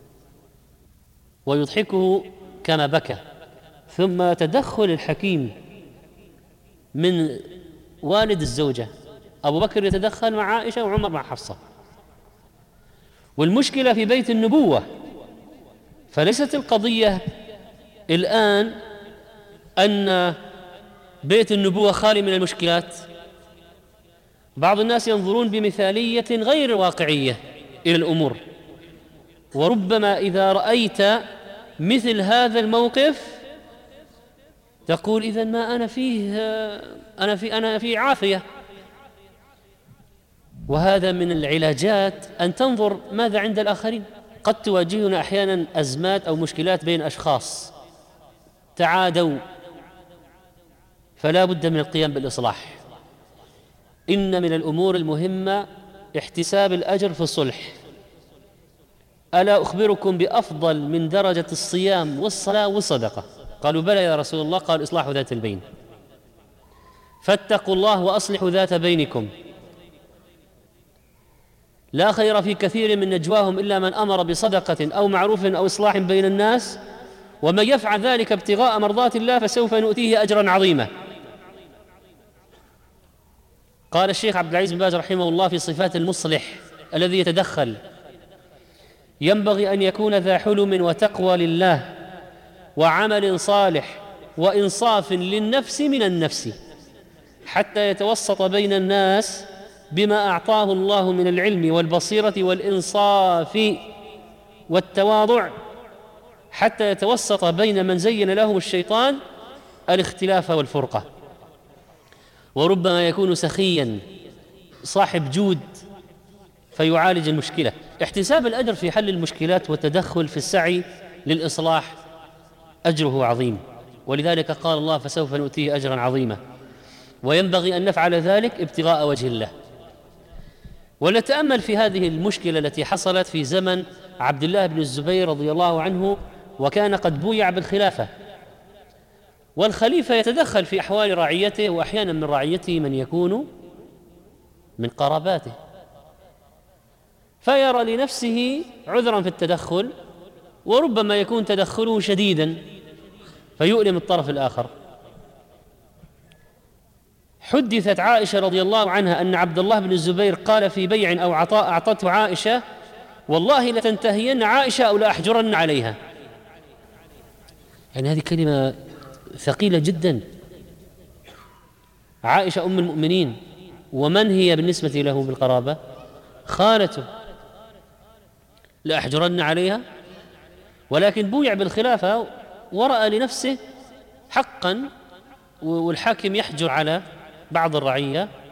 ويضحكه كما بكى. ثم تدخل الحكيم من والد الزوجة، أبو بكر يتدخل مع عائشة وعمر مع حفصة. والمشكلة في بيت النبوة، فليست القضية الآن أن بيت النبوة خالي من المشكلات. بعض الناس ينظرون بمثالية غير واقعية إلى الأمور، وربما إذا رأيت مثل هذا الموقف تقول إذن ما أنا فيه أنا في أنا في عافية. وهذا من العلاجات أن تنظر ماذا عند الآخرين. قد تواجهنا أحيانا أزمات أو مشكلات بين أشخاص تعادوا، فلا بد من القيام بالإصلاح. إن من الأمور المهمة احتساب الأجر في الصلح. ألا أخبركم بأفضل من درجة الصيام والصلاة والصدقة؟ قالوا بلى يا رسول الله، قال إصلاح ذات البين. فاتقوا الله وأصلحوا ذات بينكم. لا خير في كثير من نجواهم إلا من أمر بصدقة أو معروف أو إصلاح بين الناس، ومن يفعل ذلك ابتغاء مرضات الله فسوف نؤتيه أجرا عظيما. قال الشيخ عبد العزيز بن باز رحمه الله في صفات المصلح الذي يتدخل: ينبغي أن يكون ذا حلم وتقوى لله وعمل صالح وإنصاف للنفس من النفس، حتى يتوسط بين الناس بما أعطاه الله من العلم والبصيرة والإنصاف والتواضع، حتى يتوسط بين من زين لهم الشيطان الاختلاف والفرقة. وربما يكون سخيا صاحب جود فيعالج المشكلة. احتساب الأجر في حل المشكلات والتدخل في السعي للإصلاح أجره عظيم، ولذلك قال الله فسوف نؤتيه أجرا عظيما، وينبغي أن نفعل ذلك ابتغاء وجه الله. ولنتأمل في هذه المشكلة التي حصلت في زمن عبد الله بن الزبير رضي الله عنه، وكان قد بويع بالخلافة، والخليفة يتدخل في أحوال رعيته، وأحيانا من رعيته من يكون من قراباته، فيرى لنفسه عذرا في التدخل، وربما يكون تدخله شديدا فيؤلم الطرف الآخر. حدثت عائشة رضي الله عنها أن عبد الله بن الزبير قال في بيع أو عطاء أعطته عائشة: والله لتنتهين عائشة أو لأحجرن عليها. يعني هذه كلمة ثقيلة جدا. عائشة أم المؤمنين، ومن هي بالنسبة له بالقرابة؟ خالته، لأحجرن عليها. ولكن بويع بالخلافة ورأى لنفسه حقا، والحاكم يحجر على بعض الرعية،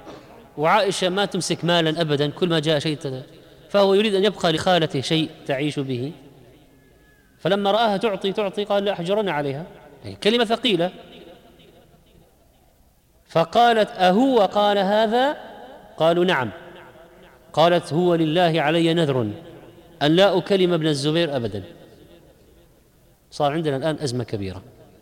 وعائشة ما تمسك مالا أبدا، كل ما جاء شيء، فهو يريد أن يبقى لخالته شيء تعيش به، فلما رآها تعطي تعطي قال لا أحجرن عليها، كلمة ثقيلة. فقالت أهو قال هذا؟ قالوا نعم. قالت هو لله علي نذر أن لا أكلم ابن الزبير أبدا. صار عندنا الآن أزمة كبيرة.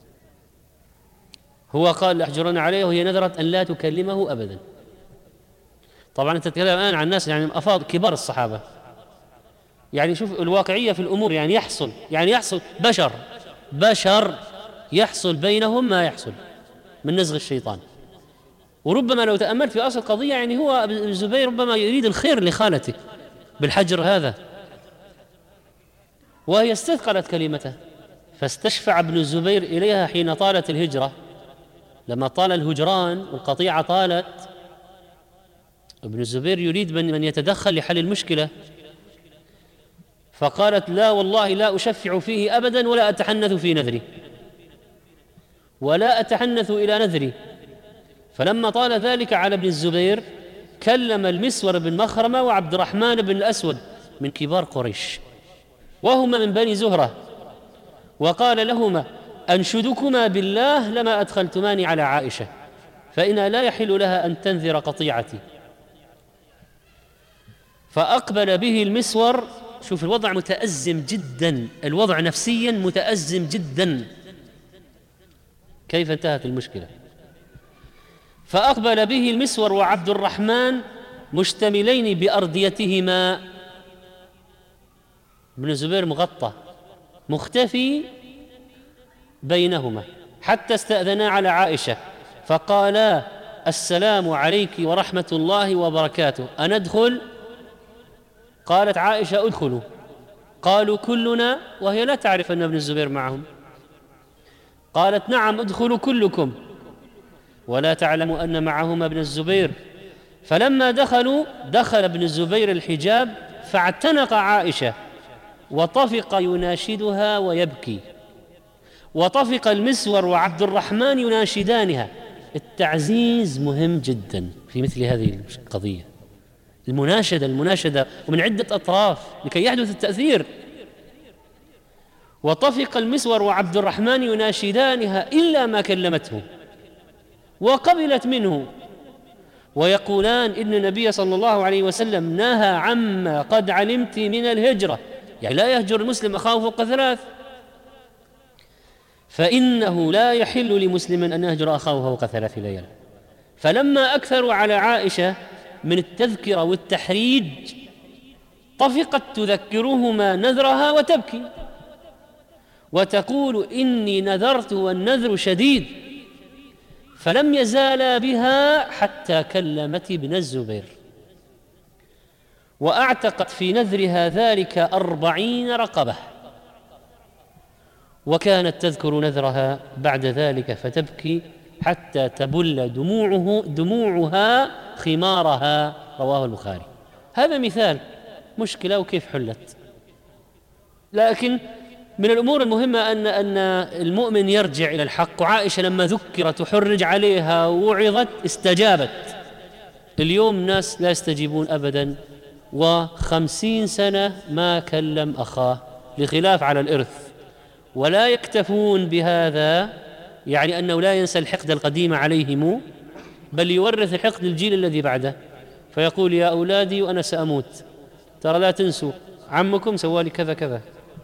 هو قال لأحجرن عليه وهي نذرت أن لا تكلمه أبدا. طبعا أنت تتكلم الآن عن الناس يعني أفاضل كبار الصحابة، يعني شوف الواقعية في الأمور، يعني يحصل يعني يحصل بشر بشر يحصل بينهم ما يحصل من نزغ الشيطان. وربما لو تأملت في أصل القضية يعني هو ابن الزبير ربما يريد الخير لخالته بالحجر هذا، وهي استثقلت كلمته، فاستشفع ابن الزبير إليها حين طالت الهجرة. لما طال الهجران والقطيعة طالت، ابن الزبير يريد من يتدخل لحل المشكلة، فقالت لا والله لا أشفع فيه أبدا ولا أتحنث في نذري ولا أتحنث إلى نذري. فلما طال ذلك على ابن الزبير كلم المسور بن مخرمة وعبد الرحمن بن الأسود من كبار قريش وهما من بني زهرة، وقال لهما أنشدكما بالله لما أدخلتماني على عائشة فإنها لا يحل لها أن تنذر قطيعتي. فأقبل به المسور، شوف الوضع متأزم جدا، الوضع نفسيا متأزم جدا، كيف انتهت المشكلة. فأقبل به المسور وعبد الرحمن مشتملين بأرديتهما، ابن الزبير مغطى مختفي بينهما، حتى استأذنا على عائشة فقالا السلام عليك ورحمة الله وبركاته أندخل؟ قالت عائشة ادخلوا. قالوا كلنا، وهي لا تعرف أن ابن الزبير معهم. قالت نعم ادخلوا كلكم، ولا تعلم أن معهما ابن الزبير. فلما دخلوا دخل ابن الزبير الحجاب فاعتنق عائشة وطفق يناشدها ويبكي، وطفق المسور وعبد الرحمن يناشدانها. التعزيز مهم جدا في مثل هذه القضية، المناشدة المناشدة ومن عدة أطراف لكي يحدث التأثير. وطفق المسور وعبد الرحمن يناشدانها إلا ما كلمته وقبلت منه، ويقولان إن النبي صلى الله عليه وسلم نهى عما قد علمت من الهجرة، يعني لا يهجر المسلم أخاه فوق ثلاث، فإنه لا يحل لمسلم أن يهجر أخاه فوق ثلاث ليال. فلما أكثروا على عائشة من التذكرة والتحريج طفقت تذكرهما نذرها وتبكي وتقول إني نذرت والنذر شديد، فلم يزالا بها حتى كلمت ابن الزبير، وأعتقت في نذرها ذلك أربعين رقبة، وكانت تذكر نذرها بعد ذلك فتبكي حتى تبل دموعه دموعها خمارها. رواه البخاري. هذا مثال مشكلة وكيف حلت. لكن من الأمور المهمة أن أن المؤمن يرجع إلى الحق، وعائشة لما ذكرت وحرج عليها ووعظت استجابت. اليوم ناس لا يستجيبون أبدا، وخمسين سنة ما كلم أخاه لخلاف على الإرث، ولا يكتفون بهذا، يعني أنه لا ينسى الحقد القديم عليهم، بل يورث الحقد للجيل الذي بعده، فيقول يا أولادي وأنا سأموت ترى لا تنسوا عمكم سوالي كذا كذا،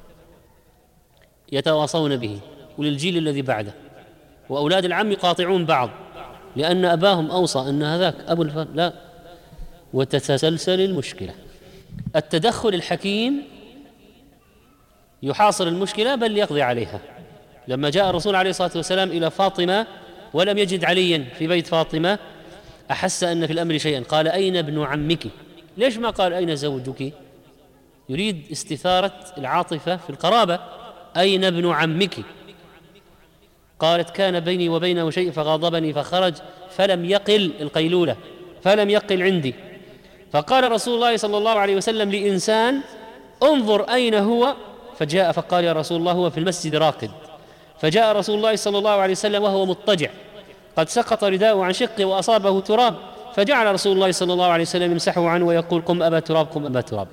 يتواصون به، وللجيل الذي بعده. وأولاد العم يقاطعون بعض لأن أباهم أوصى أن هذاك أبو الفر، لا، وتتسلسل المشكلة. التدخل الحكيم يحاصر المشكلة بل يقضي عليها. لما جاء الرسول عليه الصلاة والسلام إلى فاطمة ولم يجد عليا في بيت فاطمة أحس أن في الأمر شيئا، قال أين ابن عمك؟ ليش ما قال أين زوجك؟ يريد استثارة العاطفة في القرابة. أين ابن عمك؟ قالت كان بيني وبينه شيء فغاضبني فخرج فلم يقل القيلولة فلم يقل عندي. فقال رسول الله صلى الله عليه وسلم لإنسان انظر أين هو، فجاء فقال يا رسول الله هو في المسجد راقد. فجاء رسول الله صلى الله عليه وسلم وهو مضطجع قد سقط رداءه عن شقه وأصابه تراب، فجعل رسول الله صلى الله عليه وسلم يمسحه عنه ويقول قم أبا تراب قم أبا تراب.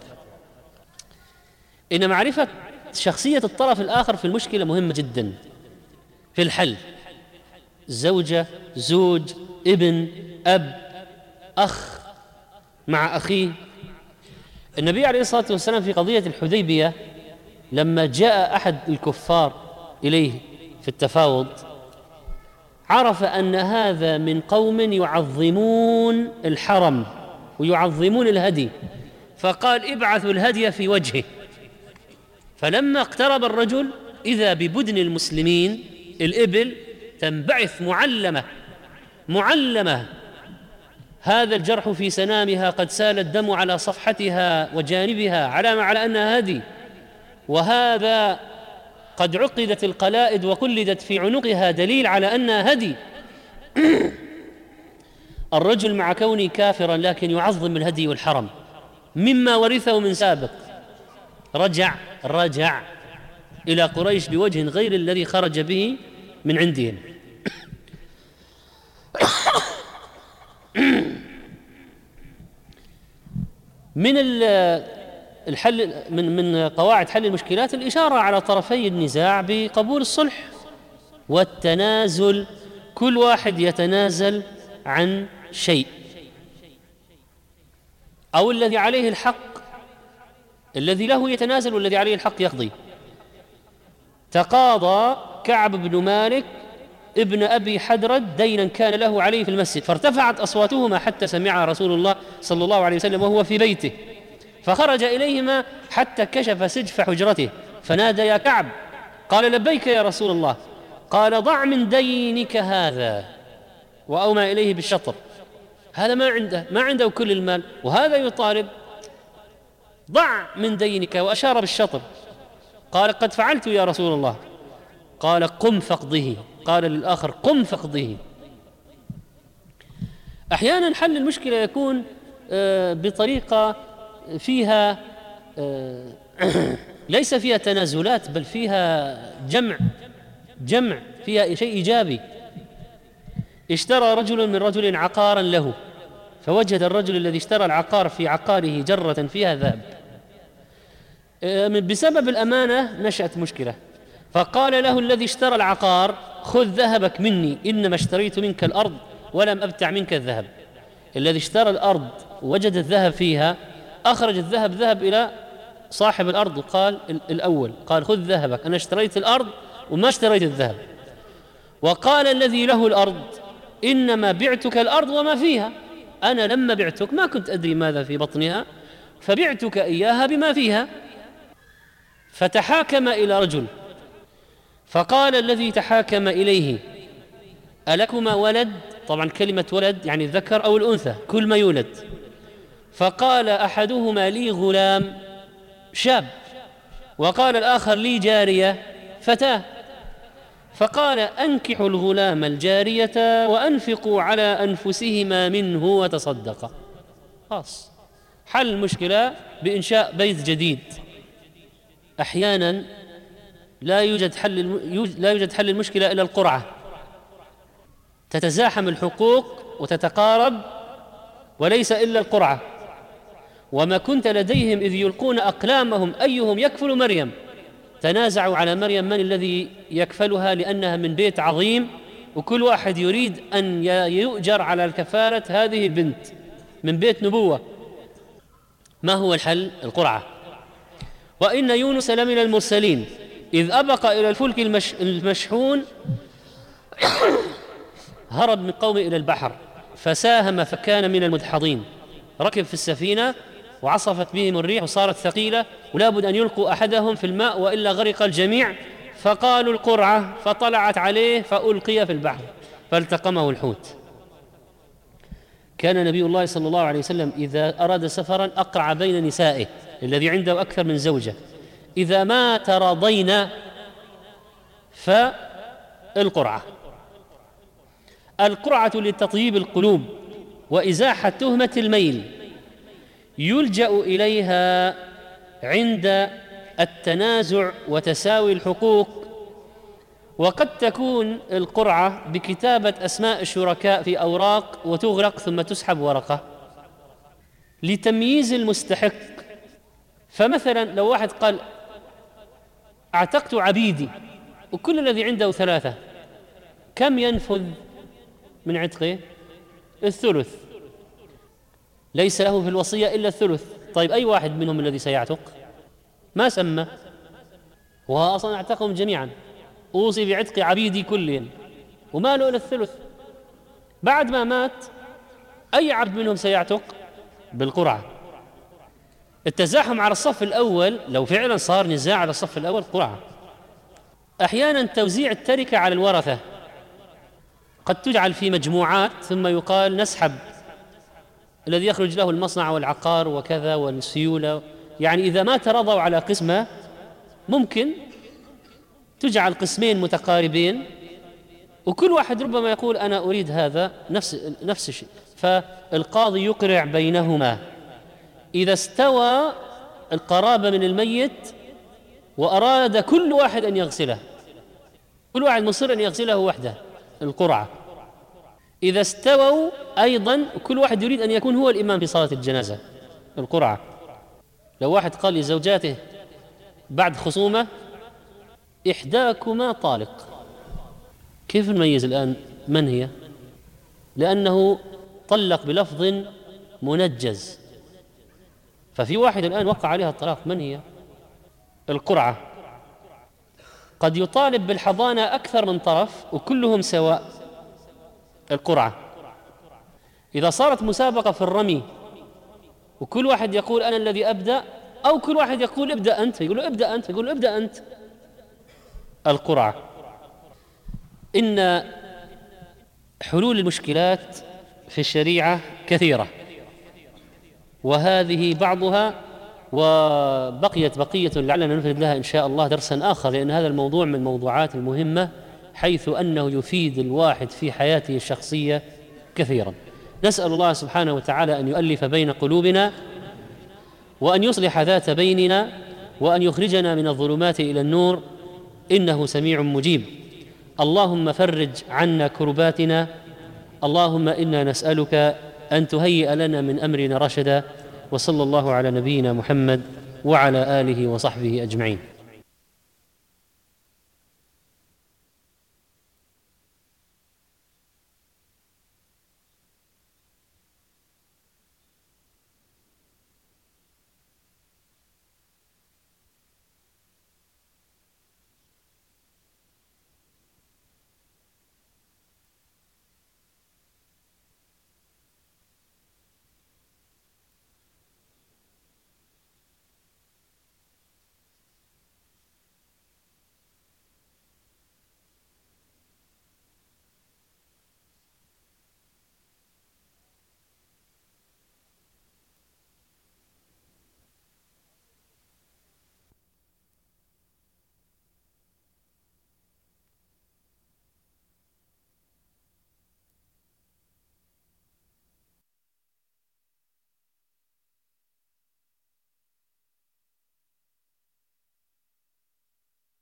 إن معرفة شخصية الطرف الآخر في المشكلة مهمة جدا في الحل. زوجة، زوج، ابن، أب، أخ مع أخيه. النبي عليه الصلاة والسلام في قضية الحديبية لما جاء أحد الكفار إليه في التفاوض عرف أن هذا من قوم يعظمون الحرم ويعظمون الهدي، فقال ابعثوا الهدي في وجهه. فلما اقترب الرجل إذا ببدن المسلمين الإبل تنبعث معلمة معلمة، هذا الجرح في سنامها قد سال الدم على صفحتها وجانبها علامة على أنها هدي، وهذا قد عقدت القلائد وقلدت في عنقها دليل على أنها هدي. الرجل مع كونه كافرا لكن يعظم الهدي والحرم مما ورثه من سابق، رجع رجع إلى قريش بوجه غير الذي خرج به من عندهم. من الحل من من قواعد حل المشكلات الإشارة على طرفي النزاع بقبول الصلح والتنازل، كل واحد يتنازل عن شيء، أو الذي عليه الحق الذي له يتنازل والذي عليه الحق يقضي. تقاضى كعب بن مالك ابن أبي حدرد دينا كان له عليه في المسجد، فارتفعت أصواتهما حتى سمعها رسول الله صلى الله عليه وسلم وهو في بيته، فخرج إليهما حتى كشف سجف حجرته فنادى يا كعب، قال لبيك يا رسول الله، قال ضع من دينك هذا، وأومى إليه بالشطر. هذا ما عنده ما عنده كل المال وهذا يطالب، ضع من دينك، وأشار بالشطر. قال قد فعلت يا رسول الله. قال قم فاقضه. قال للآخر قم فاقضه. أحيانا حل المشكلة يكون بطريقة فيها ليس فيها تنازلات بل فيها جمع جمع فيها شيء إيجابي. اشترى رجل من رجل عقارا له، فوجد الرجل الذي اشترى العقار في عقاره جرة فيها ذهب، بسبب الأمانة نشأت مشكلة، فقال له الذي اشترى العقار خذ ذهبك مني، إنما اشتريت منك الأرض ولم أبتع منك الذهب. الذي اشترى الأرض وجد الذهب فيها أخرج الذهب ذهب إلى صاحب الأرض وقال الأول قال خذ ذهبك، أنا اشتريت الأرض وما اشتريت الذهب. وقال الذي له الأرض إنما بعتك الأرض وما فيها، أنا لما بعتك ما كنت أدري ماذا في بطنها فبعتك إياها بما فيها. فتحاكم إلى رجل، فقال الذي تحاكم إليه ألكما ولد؟ طبعا كلمة ولد يعني الذكر أو الأنثى كل ما يولد. فقال أحدهما لي غلام شاب، وقال الآخر لي جارية فتاة. فقال أنكحوا الغلام الجارية وأنفقوا على أنفسهما منه وتصدقا. خلاص حل المشكلة بإنشاء بيت جديد. أحيانا لا يوجد حل لا يوجد حل المشكلة إلا القرعة، تتزاحم الحقوق وتتقارب وليس إلا القرعة. وما كنت لديهم إذ يلقون أقلامهم أيهم يكفل مريم، تنازعوا على مريم من الذي يكفلها لأنها من بيت عظيم، وكل واحد يريد أن يؤجر على الكفالة هذه البنت من بيت نبوة. ما هو الحل؟ القرعة. وإن يونس لمن المرسلين إذ أبق إلى الفلك المش... المشحون هرب من قومه إلى البحر فساهم فكان من المدحضين. ركب في السفينة وعصفت بهم الريح وصارت ثقيلة ولا بد أن يلقوا أحدهم في الماء وإلا غرق الجميع، فقالوا القرعة، فطلعت عليه فألقي في البحر فالتقمه الحوت. كان نبي الله صلى الله عليه وسلم إذا أراد سفرا أقرع بين نسائه الذي عنده أكثر من زوجة، إذا ما تراضين فالقرعة. القرعة لتطيب القلوب وإزاحة تهمة الميل، يلجأ إليها عند التنازع وتساوي الحقوق وقد تكون القرعة بكتابة أسماء الشركاء في أوراق وتغلق ثم تسحب ورقة لتمييز المستحق. فمثلا لو واحد قال اعتقت عبيدي وكل الذي عنده ثلاثة، كم ينفذ من عتقه؟ الثلث، ليس له في الوصية إلا الثلث. طيب أي واحد منهم الذي سيعتق؟ ما سمى، وهو أصلا اعتقهم جميعا، أوصي بعتق عبيدي كلهم وما له إلا الثلث. بعد ما مات أي عبد منهم سيعتق؟ بالقرعة. التزاحم على الصف الأول لو فعلا صار نزاع على الصف الأول قرعة. أحيانا توزيع التركة على الورثة قد تجعل في مجموعات ثم يقال نسحب الذي يخرج له المصنع والعقار وكذا والسيولة، يعني إذا ما تراضوا على قسمة ممكن تجعل قسمين متقاربين وكل واحد ربما يقول أنا أريد هذا نفس نفس الشيء، فالقاضي يقرع بينهما. إذا استوى القرابة من الميت وأراد كل واحد أن يغسله، كل واحد مصر أن يغسله وحده، القرعة. إذا استووا أيضا كل واحد يريد أن يكون هو الإمام في صلاة الجنازة، القرعة. لو واحد قال لزوجاته بعد خصومة إحداكما طالق، كيف نميز الآن من هي؟ لأنه طلق بلفظ منجز، ففي واحد الآن وقع عليها الطلاق، من هي؟ القرعة. قد يطالب بالحضانة أكثر من طرف وكلهم سواء، القرعة. إذا صارت مسابقة في الرمي وكل واحد يقول أنا الذي أبدأ، أو كل واحد يقول ابدأ أنت، يقول ابدأ أنت، يقول ابدأ أنت، القرعة. إن حلول المشكلات في الشريعة كثيرة، وهذه بعضها، وبقيت بقية لعلنا نفرد لها إن شاء الله درسا آخر، لأن هذا الموضوع من الموضوعات المهمة حيث أنه يفيد الواحد في حياته الشخصية كثيرا. نسأل الله سبحانه وتعالى أن يؤلف بين قلوبنا وأن يصلح ذات بيننا وأن يخرجنا من الظلمات إلى النور، إنه سميع مجيب. اللهم فرج عنا كرباتنا، اللهم إنا نسألك أن تهيئ لنا من أمرنا رشدا. وصلى الله على نبينا محمد وعلى آله وصحبه أجمعين.